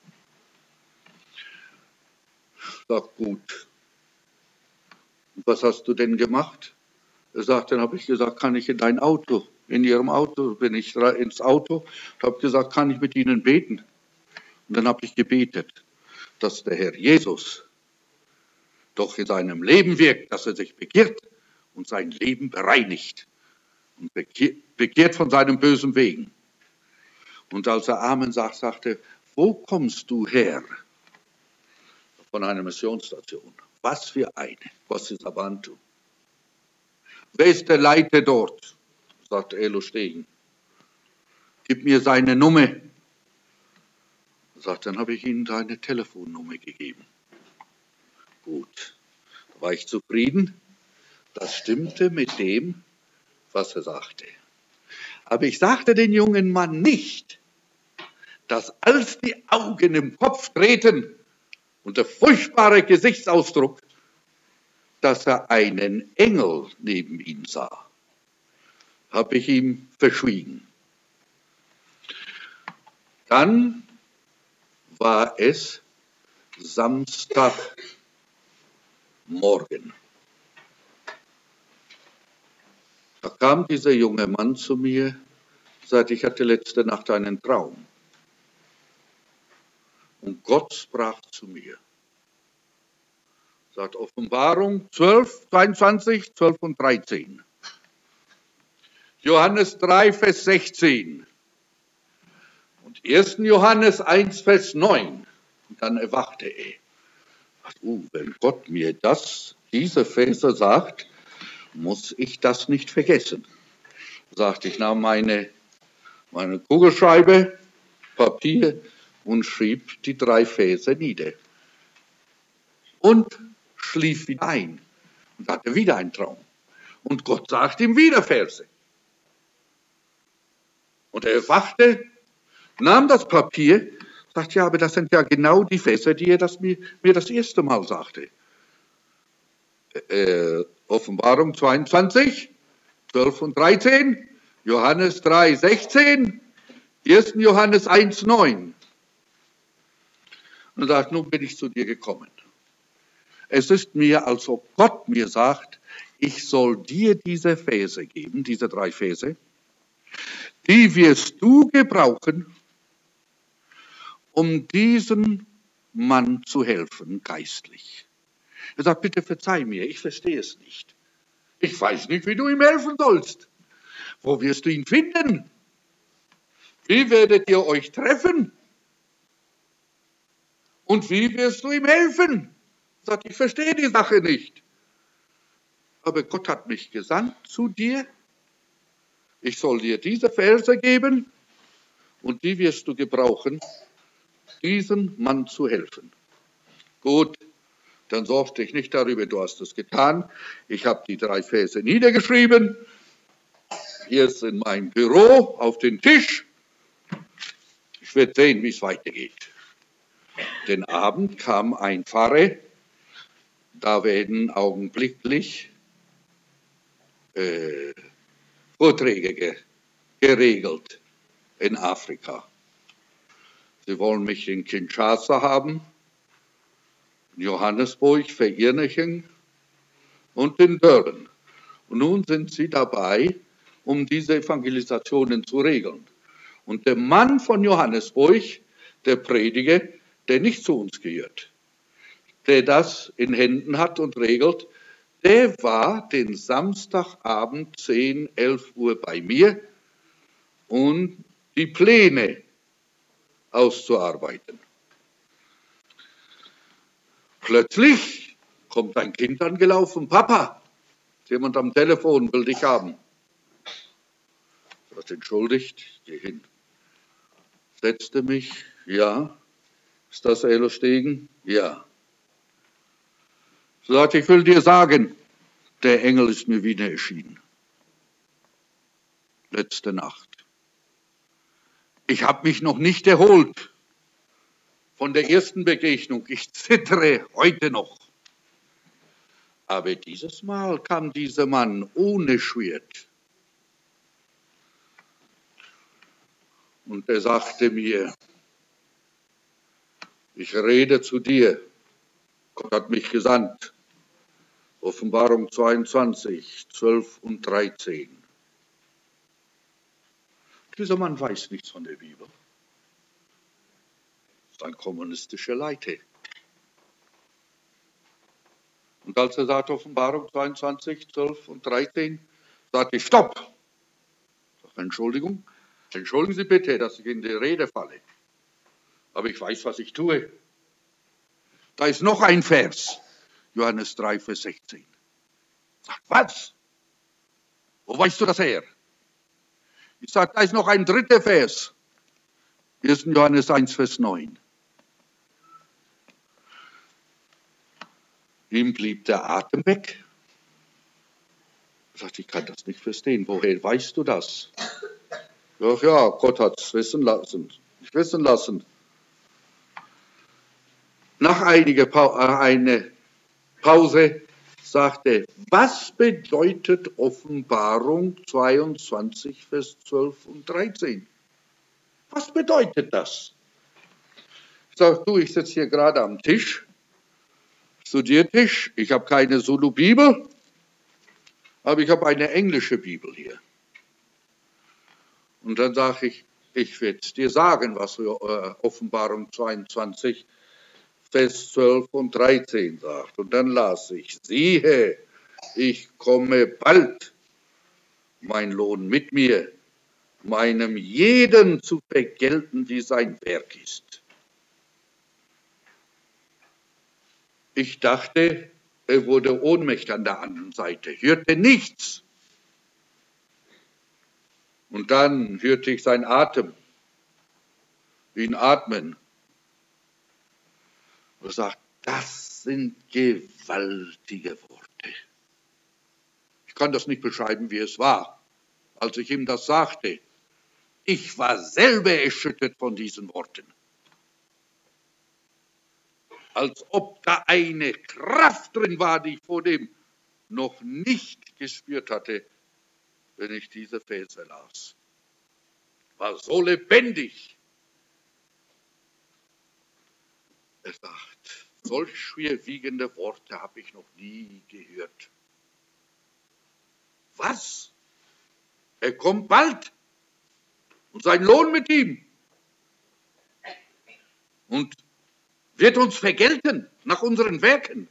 Sagt, gut. Was hast du denn gemacht? Er sagt, dann habe ich gesagt, kann ich in dein Auto, in Ihrem Auto, bin ich ins Auto, habe gesagt, kann ich mit Ihnen beten? Und dann habe ich gebetet, dass der Herr Jesus doch in seinem Leben wirkt, dass er sich bekehrt und sein Leben bereinigt und bekehrt von seinen bösen Wegen. Und als er Amen sagt, sagte er, wo kommst du her? Von einer Missionsstation. Was für eine, Kossisabantu. Wer ist der Leiter dort? Sagt Elo Stegen. Gib mir seine Nummer. Sagt, dann habe ich ihm seine Telefonnummer gegeben. Gut, da war ich zufrieden. Das stimmte mit dem, was er sagte. Aber ich sagte den jungen Mann nicht, dass als die Augen im Kopf drehten und der furchtbare Gesichtsausdruck, dass er einen Engel neben ihm sah. Habe ich ihm verschwiegen. Dann war es Samstagmorgen. Da kam dieser junge Mann zu mir, sagte, ich hatte letzte Nacht einen Traum. Und Gott sprach zu mir. Sagt Offenbarung zwölf, zweiundzwanzig, zwölf und dreizehn. Johannes drei, Vers sechzehn. Und ersten Johannes eins, Vers neun. Und dann erwachte er. Uh, wenn Gott mir das, diese Verse sagt, muss ich das nicht vergessen. Sagte ich, nahm meine, meine Kugelschreibe, Papier und schrieb die drei Verse nieder. Und schlief wieder ein und hatte wieder einen Traum. Und Gott sagte ihm wieder Verse. Und er erwachte, nahm das Papier, sagte, ja, aber das sind ja genau die Verse, die er das mir, mir das erste Mal sagte. Äh, Offenbarung zweiundzwanzig, zwölf und dreizehn, Johannes drei, sechzehn, ersten Johannes eins, neun. Und er sagt, nun bin ich zu dir gekommen. Es ist mir, als ob Gott mir sagt, ich soll dir diese Verse geben, diese drei Verse, die wirst du gebrauchen, um diesem Mann zu helfen, geistlich. Er sagt, bitte verzeih mir, ich verstehe es nicht. Ich weiß nicht, wie du ihm helfen sollst. Wo wirst du ihn finden? Wie werdet ihr euch treffen? Und wie wirst du ihm helfen? Er sagt, ich verstehe die Sache nicht. Aber Gott hat mich gesandt zu dir. Ich soll dir diese Verse geben und die wirst du gebrauchen, diesem Mann zu helfen. Gut, dann sorgte ich nicht darüber, du hast es getan. Ich habe die drei Verse niedergeschrieben. Hier ist in meinem Büro auf den Tisch. Ich werde sehen, wie es weitergeht. Den Abend kam ein Pfarrer. Da werden augenblicklich äh, Vorträge ge geregelt in Afrika. Sie wollen mich in Kinshasa haben, in Johannesburg, Verirnichen und in Durban. Und nun sind sie dabei, um diese Evangelisationen zu regeln. Und der Mann von Johannesburg, der Prediger, der nicht zu uns gehört, der das in Händen hat und regelt, der war den Samstagabend zehn, elf Uhr bei mir, um die Pläne auszuarbeiten. Plötzlich kommt ein Kind angelaufen, Papa, ist jemand am Telefon, will dich haben. Ich sagte, entschuldigt, ich gehe hin. Setzte mich, ja, Ist das Elo Stegen? Ja. So sagt, ich will dir sagen, der Engel ist mir wieder erschienen. Letzte Nacht. Ich habe mich noch nicht erholt von der ersten Begegnung. Ich zittere heute noch. Aber dieses Mal kam dieser Mann ohne Schwert. Und er sagte mir, ich rede zu dir. Gott hat mich gesandt. Offenbarung zweiundzwanzig, zwölf und dreizehn. Dieser Mann weiß nichts von der Bibel. Das ist ein kommunistischer Leiter. Und als er sagt, Offenbarung zweiundzwanzig, zwölf und dreizehn, sagte ich, stopp. Ich sage, Entschuldigung, entschuldigen Sie bitte, dass ich in die Rede falle. Aber ich weiß, was ich tue. Da ist noch ein Vers, Johannes drei, Vers sechzehn. Sagt, was? Wo weißt du das her? Ich sage, da ist noch ein dritter Vers, erster Johannes eins, Vers neun. Ihm blieb der Atem weg. Er sagt, ich kann das nicht verstehen. Woher weißt du das? Ach ja, Gott hat es wissen lassen. Ich wissen lassen. Nach einiger pa- äh, eine Pause sagte, was bedeutet Offenbarung zweiundzwanzig, Vers zwölf und dreizehn? Was bedeutet das? Ich sage, du, ich sitze hier gerade am Tisch, Studiertisch, ich habe keine Zulu-Bibel, aber ich habe eine englische Bibel hier. Und dann sage ich, ich werde dir sagen, was äh, Offenbarung zweiundzwanzig, Vers zwölf und dreizehn sagt. Und dann las ich, siehe, ich komme bald, mein Lohn mit mir, meinem jeden zu vergelten, wie sein Werk ist. Ich dachte, er wurde ohnmächtig an der anderen Seite, hörte nichts. Und dann hörte ich sein Atem, ihn atmen. Und er sagt, das sind gewaltige Worte. Ich kann das nicht beschreiben, wie es war, als ich ihm das sagte. Ich war selber erschüttert von diesen Worten. Als ob da eine Kraft drin war, die ich vor dem noch nicht gespürt hatte, wenn ich diese Verse las. War so lebendig. Er sagt, solch schwerwiegende Worte habe ich noch nie gehört. Was? Er kommt bald und sein Lohn mit ihm und wird uns vergelten nach unseren Werken.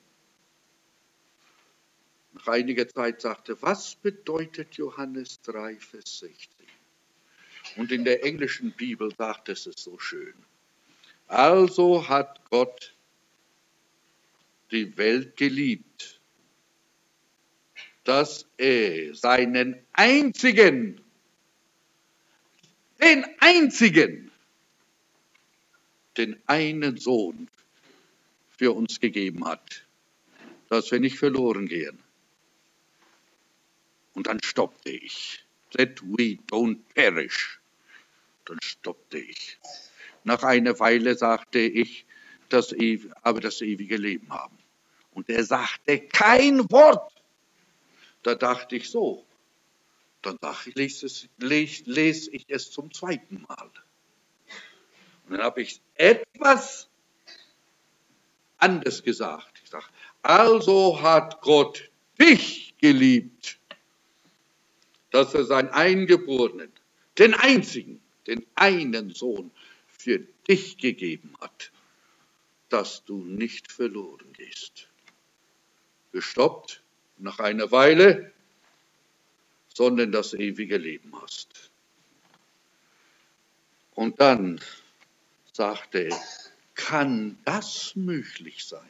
Nach einiger Zeit sagte, was bedeutet Johannes drei, Vers sechzehn? Und in der englischen Bibel sagt es es so schön. Also hat Gott die Welt geliebt, dass er seinen einzigen, den einzigen, den einen Sohn für uns gegeben hat, dass wir nicht verloren gehen. Und dann stoppte ich. That we don't perish. Dann stoppte ich. Nach einer Weile sagte ich, dass wir aber das ewige Leben haben. Und er sagte kein Wort. Da dachte ich so. Dann dachte ich, lese, es, lese, lese ich es zum zweiten Mal. Und dann habe ich etwas anders gesagt. Ich sage, also hat Gott dich geliebt, dass er seinen Eingeborenen, den einzigen, den einen Sohn für dich gegeben hat, dass du nicht verloren gehst. Gestoppt nach einer Weile, sondern das ewige Leben hast. Und dann sagte er, kann das möglich sein?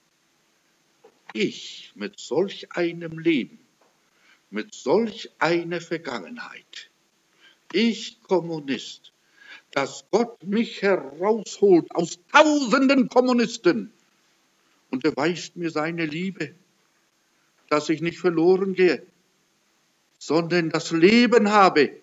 Ich mit solch einem Leben, mit solch einer Vergangenheit, ich Kommunist, dass Gott mich herausholt aus tausenden Kommunisten und erweist mir seine Liebe, dass ich nicht verloren gehe, sondern das Leben habe.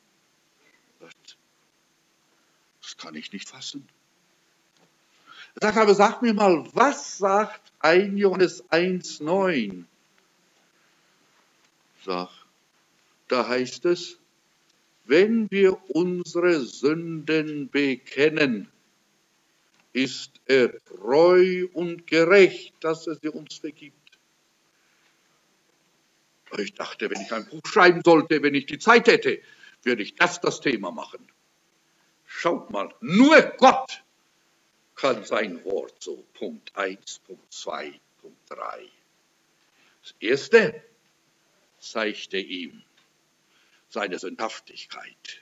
Das kann ich nicht fassen. Er sagt aber, sag mir mal, was sagt erster Johannes eins neun? Sag, da heißt es, wenn wir unsere Sünden bekennen, ist er treu und gerecht, dass er sie uns vergibt. Ich dachte, wenn ich ein Buch schreiben sollte, wenn ich die Zeit hätte, würde ich das das Thema machen. Schaut mal, nur Gott kann sein Wort so, Punkt eins, Punkt zwei, Punkt drei. Das Erste zeigte ihm seine Sündhaftigkeit.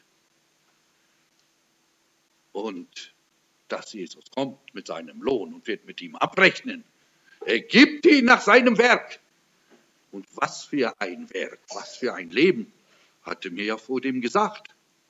Und dass Jesus kommt mit seinem Lohn und wird mit ihm abrechnen. Er gibt ihn nach seinem Werk. Und was für ein Werk, was für ein Leben, hatte mir ja vor dem gesagt.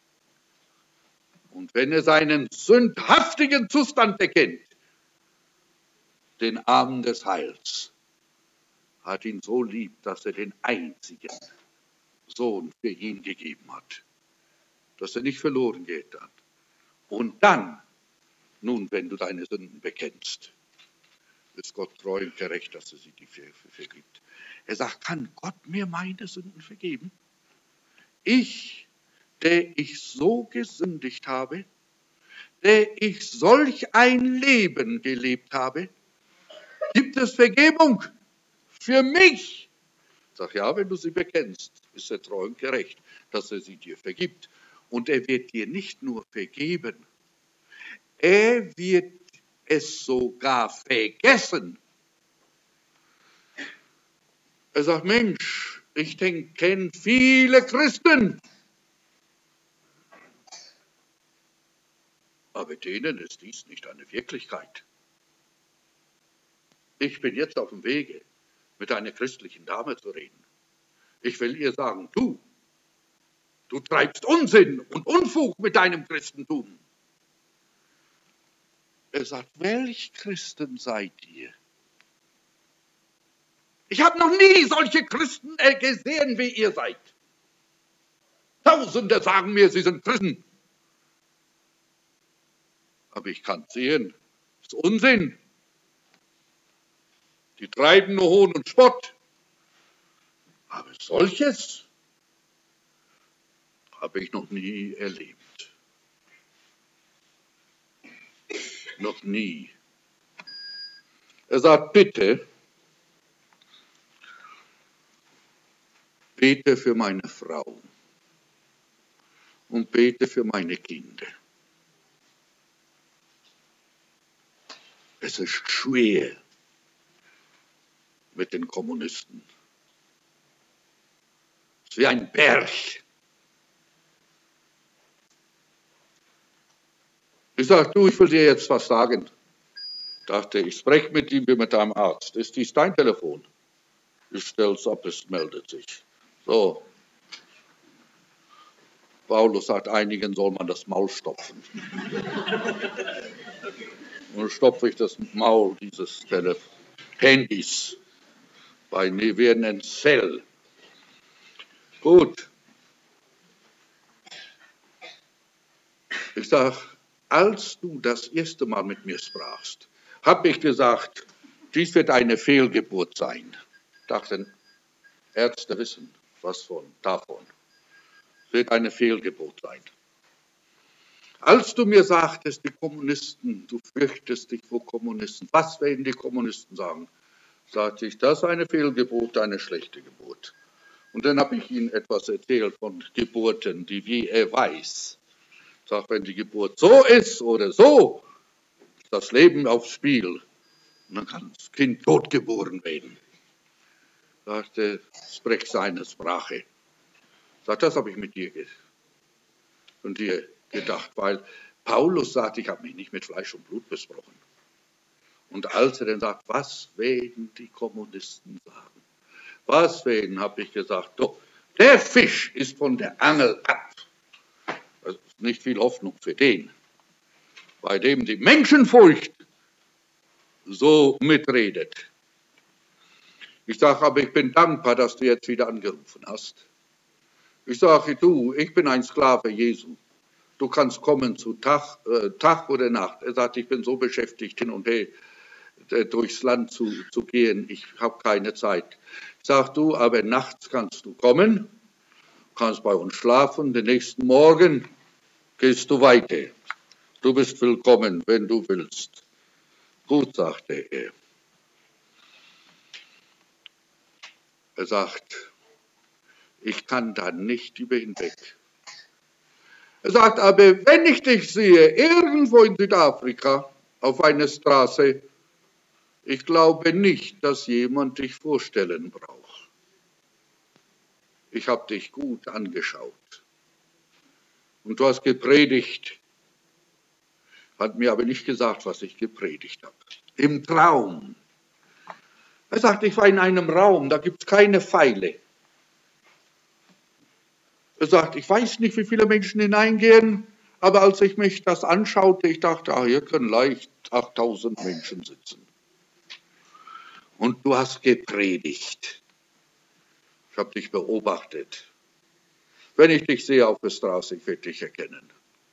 Und wenn er seinen sündhaftigen Zustand erkennt, den Arm des Heils, hat ihn so lieb, dass er den einzigen Sohn für ihn gegeben hat, dass er nicht verloren geht dann. Und dann, nun, wenn du deine Sünden bekennst, ist Gott treu und gerecht, dass er sie dir vergibt. Er sagt, kann Gott mir meine Sünden vergeben? Ich, der ich so gesündigt habe, der ich solch ein Leben gelebt habe, gibt es Vergebung für mich? Ich sage, ja, wenn du sie bekennst, ist er treu und gerecht, dass er sie dir vergibt. Und er wird dir nicht nur vergeben, er wird es sogar vergessen. Er sagt, Mensch, ich kenne viele Christen, aber denen ist dies nicht eine Wirklichkeit. Ich bin jetzt auf dem Wege, mit einer christlichen Dame zu reden. Ich will ihr sagen, du, du treibst Unsinn und Unfug mit deinem Christentum. Er sagt, welch Christen seid ihr? Ich habe noch nie solche Christen gesehen, wie ihr seid. Tausende sagen mir, sie sind Christen. Aber ich kann sehen, das ist Unsinn. Die treiben nur Hohn und Spott. Aber solches habe ich noch nie erlebt. Noch nie. Er sagt, bitte, bete für meine Frau und bete für meine Kinder. Es ist schwer mit den Kommunisten. Es ist wie ein Berg. Ich sage, du, ich will dir jetzt was sagen. Ich dachte, ich spreche mit ihm wie mit einem Arzt. Ist dies dein Telefon? Ich stelle es ab, es meldet sich. So. Paulus sagt, einigen soll man das Maul stopfen. Und dann stopfe ich das Maul dieses Telefons, Handys. Weil wir werden ein Zell. Gut. Ich sage, als du das erste Mal mit mir sprachst, habe ich gesagt, dies wird eine Fehlgeburt sein. Ich dachte, Ärzte wissen was von, davon. Es wird eine Fehlgeburt sein. Als du mir sagtest, die Kommunisten, du fürchtest dich vor Kommunisten, was werden die Kommunisten sagen? Sagte ich, das ist eine Fehlgeburt, eine schlechte Geburt. Und dann habe ich ihnen etwas erzählt von Geburten, die wie er weiß. Ich sage, wenn die Geburt so ist oder so, ist das Leben aufs Spiel. Und dann kann das Kind totgeboren werden. Sagte, sprech seine Sprache. Sagt, das habe ich mit dir von dir gedacht, weil Paulus sagt, ich habe mich nicht mit Fleisch und Blut besprochen. Und als er dann sagt, was werden die Kommunisten sagen? Was werden, habe ich gesagt, doch, der Fisch ist von der Angel ab. Also nicht viel Hoffnung für den, bei dem die Menschenfurcht so mitredet. Ich sage, aber ich bin dankbar, dass du jetzt wieder angerufen hast. Ich sage, du, ich bin ein Sklave Jesu. Du kannst kommen zu Tag, äh, Tag oder Nacht. Er sagt, ich bin so beschäftigt, hin und her äh, durchs Land zu, zu gehen. Ich habe keine Zeit. Ich sage, du, aber nachts kannst du kommen, kannst bei uns schlafen. Den nächsten Morgen gehst du weiter. Du bist willkommen, wenn du willst. Gut, sagte er. Er sagt, ich kann da nicht über hinweg. Er sagt, aber wenn ich dich sehe, irgendwo in Südafrika, auf einer Straße, ich glaube nicht, dass jemand dich vorstellen braucht. Ich habe dich gut angeschaut. Und du hast gepredigt. Hat mir aber nicht gesagt, was ich gepredigt habe. Im Traum. Er sagt, ich war in einem Raum, da gibt es keine Pfeile. Er sagt, ich weiß nicht, wie viele Menschen hineingehen, aber als ich mich das anschaute, ich dachte, ah, hier können leicht achttausend Menschen sitzen. Und du hast gepredigt. Ich habe dich beobachtet. Wenn ich dich sehe auf der Straße, ich werde dich erkennen.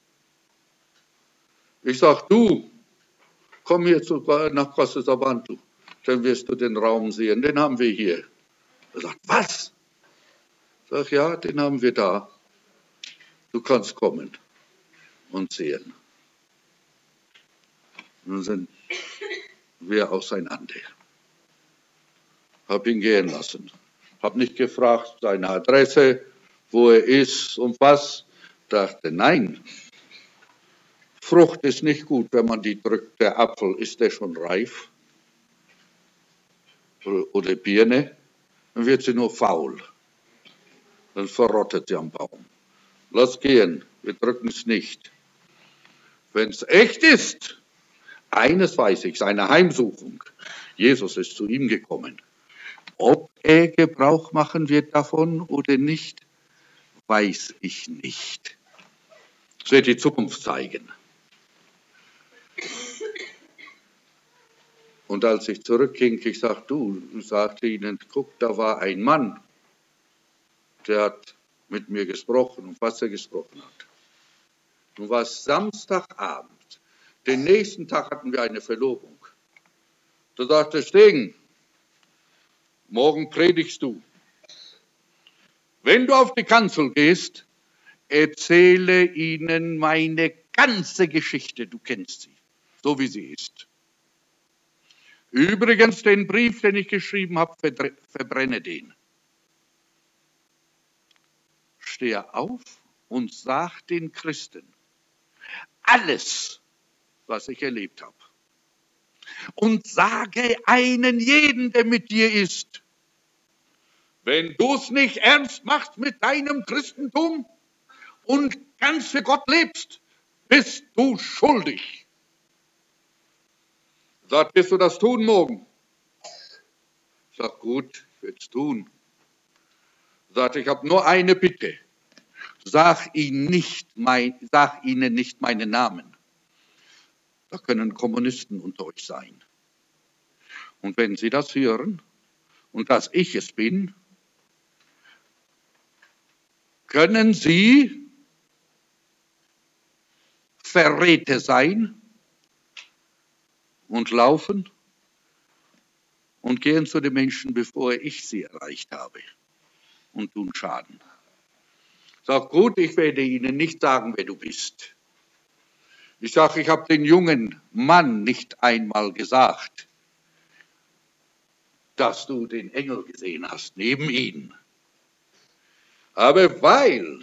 Ich sage, du, komm hier zu, nach Costa Sabantu, dann wirst du den Raum sehen, den haben wir hier. Er sagt, was? Ich sage, ja, den haben wir da. Du kannst kommen und sehen. Nun sind wir auseinander. Hab ihn gehen lassen. Hab nicht gefragt, seine Adresse, wo er ist und was. Dachte, nein. Frucht ist nicht gut, wenn man die drückt. Der Apfel, ist der schon reif? Oder Birne? Dann wird sie nur faul. Dann verrottet sie am Baum. Lass gehen, wir drücken es nicht. Wenn es echt ist, eines weiß ich, seine Heimsuchung. Jesus ist zu ihm gekommen. Ob er Gebrauch machen wird davon oder nicht, weiß ich nicht. Das wird die Zukunft zeigen. Und als ich zurückging, ich sagte, du, sagte ihnen, guck, da war ein Mann, der hat mit mir gesprochen und was er gesprochen hat. Nun war es Samstagabend. Den nächsten Tag hatten wir eine Verlobung. Da sagte Stegen, morgen predigst du. Wenn du auf die Kanzel gehst, erzähle ihnen meine ganze Geschichte. Du kennst sie, so wie sie ist. Übrigens, den Brief, den ich geschrieben habe, verbrenne den. Stehe auf und sag den Christen alles, was ich erlebt habe. Und sage einen jeden, der mit dir ist, wenn du es nicht ernst machst mit deinem Christentum und ganz für Gott lebst, bist du schuldig. Sagt, wirst du das tun morgen? Sag, gut, ich werde es tun. Sagt, ich habe nur eine Bitte. Sag ihnen nicht, mein, sag ihnen nicht meinen Namen. Da können Kommunisten unter euch sein. Und wenn sie das hören und dass ich es bin, können sie Verräter sein und laufen und gehen zu den Menschen, bevor ich sie erreicht habe und tun Schaden. Sag, gut, ich werde ihnen nicht sagen, wer du bist. Ich sage, ich habe den jungen Mann nicht einmal gesagt, dass du den Engel gesehen hast, neben ihm. Aber weil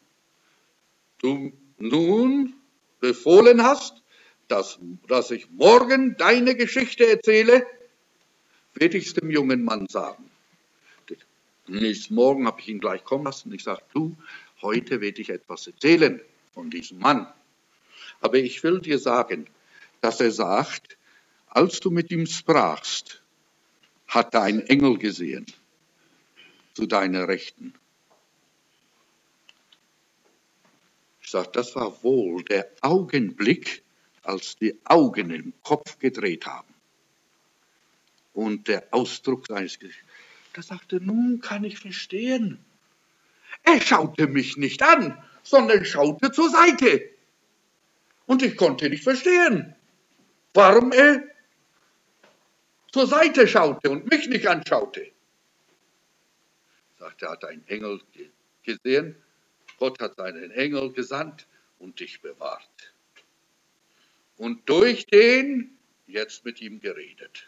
du nun befohlen hast, dass, dass ich morgen deine Geschichte erzähle, werde ich es dem jungen Mann sagen. Nächsten Morgen habe ich ihn gleich kommen lassen. Ich sage, du, heute werde ich etwas erzählen von diesem Mann. Aber ich will dir sagen, dass er sagt, als du mit ihm sprachst, hat er einen Engel gesehen zu deiner Rechten. sage, das war wohl der Augenblick, als die Augen im Kopf gedreht haben. Und der Ausdruck seines Gesichts. Da sagte, nun kann ich verstehen. Er schaute mich nicht an, sondern schaute zur Seite. Und ich konnte nicht verstehen, warum er zur Seite schaute und mich nicht anschaute. Sagte, er hat einen Engel gesehen, Gott hat seinen Engel gesandt und dich bewahrt. Und durch den jetzt mit ihm geredet.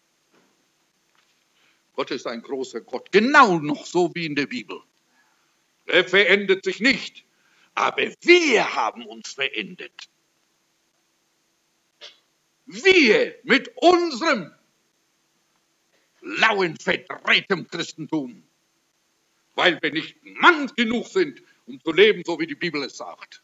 Gott ist ein großer Gott, genau noch so wie in der Bibel. Er verändert sich nicht, aber wir haben uns verändert. Wir mit unserem lauen, verdrehtem Christentum, weil wir nicht Mann genug sind, um zu leben, so wie die Bibel es sagt.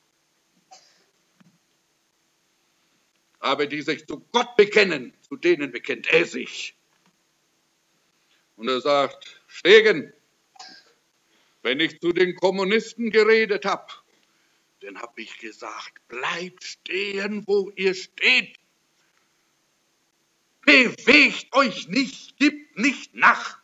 Aber die sich zu Gott bekennen, zu denen bekennt er sich. Und er sagt, Stegen, wenn ich zu den Kommunisten geredet habe, dann habe ich gesagt, bleibt stehen, wo ihr steht. Bewegt euch nicht, gibt nicht nach.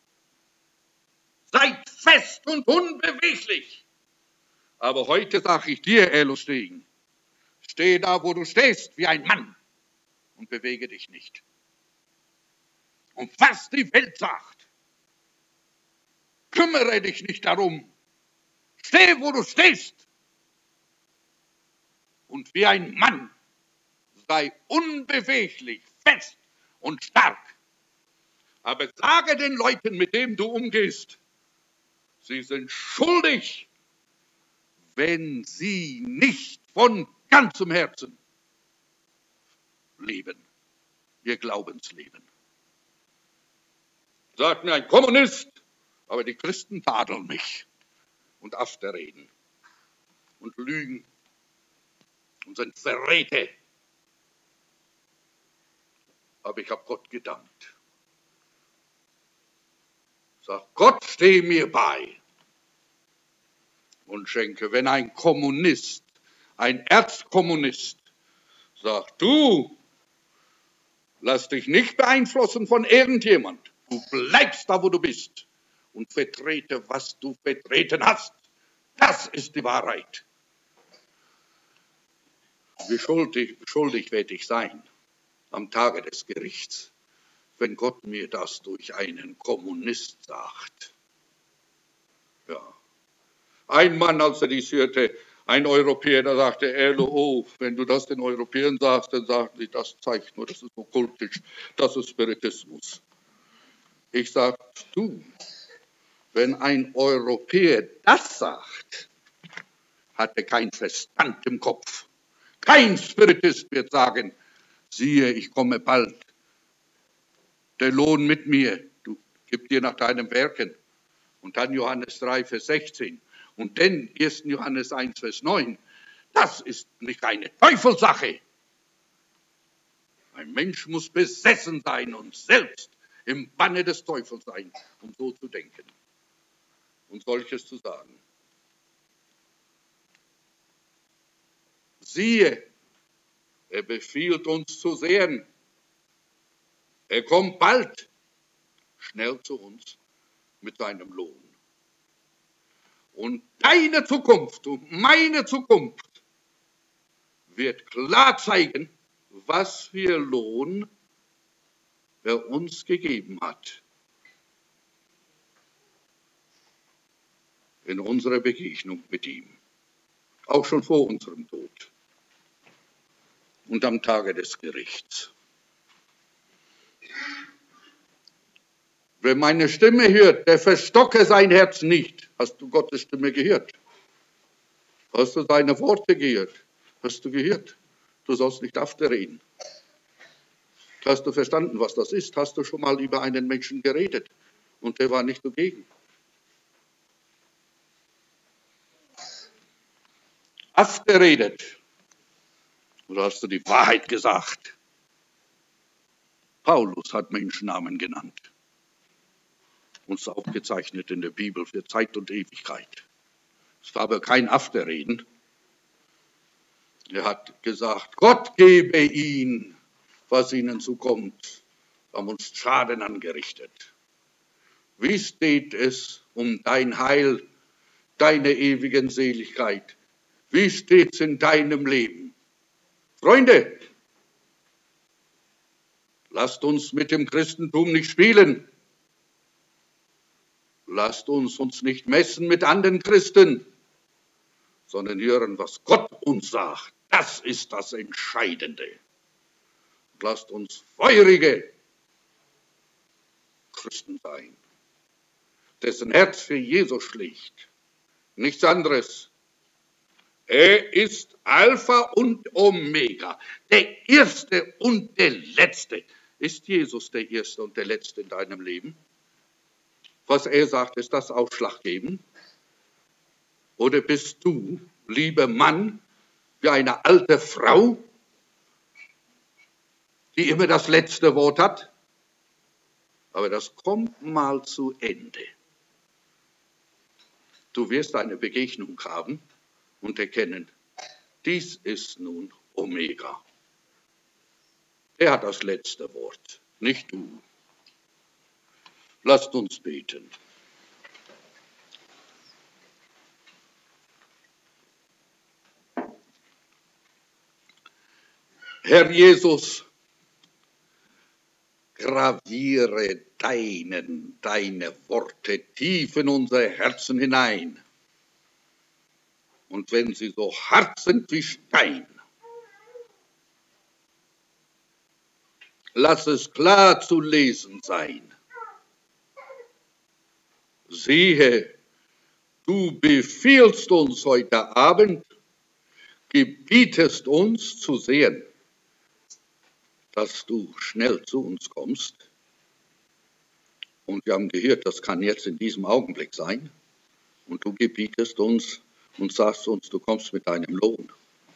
Seid fest und unbeweglich. Aber heute sage ich dir, Elo Stegen, steh da, wo du stehst, wie ein Mann und bewege dich nicht. Und was die Welt sagt, kümmere dich nicht darum. Steh, wo du stehst. Und wie ein Mann sei unbeweglich, fest und stark. Aber sage den Leuten, mit denen du umgehst, sie sind schuldig, wenn sie nicht von ganzem Herzen leben, ihr Glaubensleben. Sagt mir ein Kommunist, aber die Christen tadeln mich und afterreden und lügen und sind Verräter. Aber ich habe Gott gedankt. Sag, Gott, steh mir bei und schenke, wenn ein Kommunist, ein Erzkommunist sagt, du, lass dich nicht beeinflussen von irgendjemand. Du bleibst da, wo du bist und vertrete, was du vertreten hast. Das ist die Wahrheit. Wie schuldig, schuldig werde ich sein am Tage des Gerichts, wenn Gott mir das durch einen Kommunist sagt. Ja. Ein Mann, als er dies hörte, ein Europäer, der sagte, Elo, oh, wenn du das den Europäern sagst, dann sagen sie, das zeigt nur, das ist okkultisch, das ist Spiritismus. Ich sage, du, wenn ein Europäer das sagt, hat er keinen Verstand im Kopf. Kein Spiritist wird sagen, siehe, ich komme bald. Der Lohn mit mir, du gib dir nach deinen Werken. Und dann Johannes drei, Vers sechzehn. Und dann ersten Johannes eins, Vers neun. Das ist nicht eine Teufelssache. Ein Mensch muss besessen sein und selbst im Banne des Teufels sein, um so zu denken und solches zu sagen. Siehe, er befiehlt uns zu sehen. Er kommt bald, schnell zu uns mit seinem Lohn. Und deine Zukunft und meine Zukunft wird klar zeigen, was für Lohn er uns gegeben hat. In unserer Begegnung mit ihm. Auch schon vor unserem Tod. Und am Tage des Gerichts. Wer meine Stimme hört, der verstocke sein Herz nicht. Hast du Gottes Stimme gehört? Hast du seine Worte gehört? Hast du gehört? Du sollst nicht afterreden. Hast du verstanden, was das ist? Hast du schon mal über einen Menschen geredet? Und der war nicht dagegen. Afterredet. Oder hast du die Wahrheit gesagt? Paulus hat Menschennamen genannt. Uns aufgezeichnet in der Bibel für Zeit und Ewigkeit. Es war aber kein Afterreden, Er hat gesagt, Gott gebe ihnen, was ihnen zukommt, haben uns Schaden angerichtet. Wie steht es um dein Heil, deine ewigen Seligkeit? Wie steht's in deinem Leben? Freunde, lasst uns mit dem Christentum nicht spielen. Lasst uns uns nicht messen mit anderen Christen, sondern hören, was Gott uns sagt. Das ist das Entscheidende. Und lasst uns feurige Christen sein, dessen Herz für Jesus schlägt. Nichts anderes. Er ist Alpha und Omega, der Erste und der Letzte. Ist Jesus der Erste und der Letzte in deinem Leben? Was er sagt, ist das ausschlaggebend? Oder bist du, lieber Mann, wie eine alte Frau, die immer das letzte Wort hat? Aber das kommt mal zu Ende. Du wirst eine Begegnung haben und erkennen, dies ist nun Omega. Er hat das letzte Wort, nicht du. Lasst uns beten. Herr Jesus, graviere deinen, deine Worte tief in unser Herzen hinein. Und wenn sie so hart sind wie Stein, lass es klar zu lesen sein. Siehe, du befiehlst uns heute Abend, gebietest uns zu sehen, dass du schnell zu uns kommst. Und wir haben gehört, das kann jetzt in diesem Augenblick sein. Und du gebietest uns und sagst uns, du kommst mit deinem Lohn.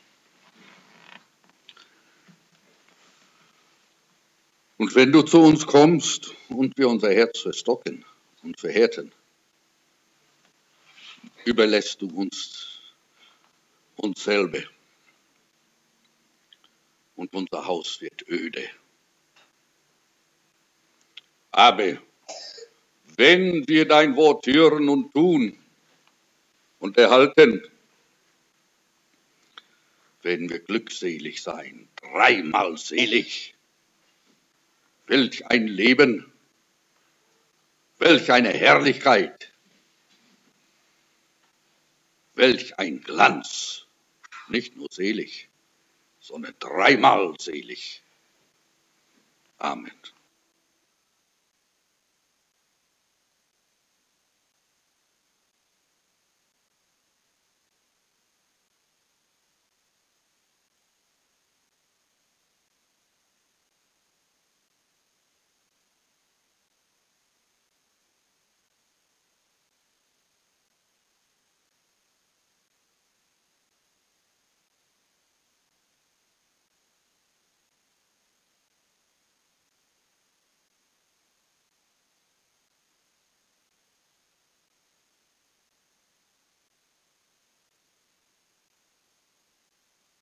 Und wenn du zu uns kommst und wir unser Herz verstocken und verhärten, überlässt du uns uns selber. Und unser Haus wird öde. Aber wenn wir dein Wort hören und tun und erhalten, werden wir glückselig sein, dreimal selig. Welch ein Leben, welch eine Herrlichkeit, welch ein Glanz, nicht nur selig, sondern dreimal selig. Amen.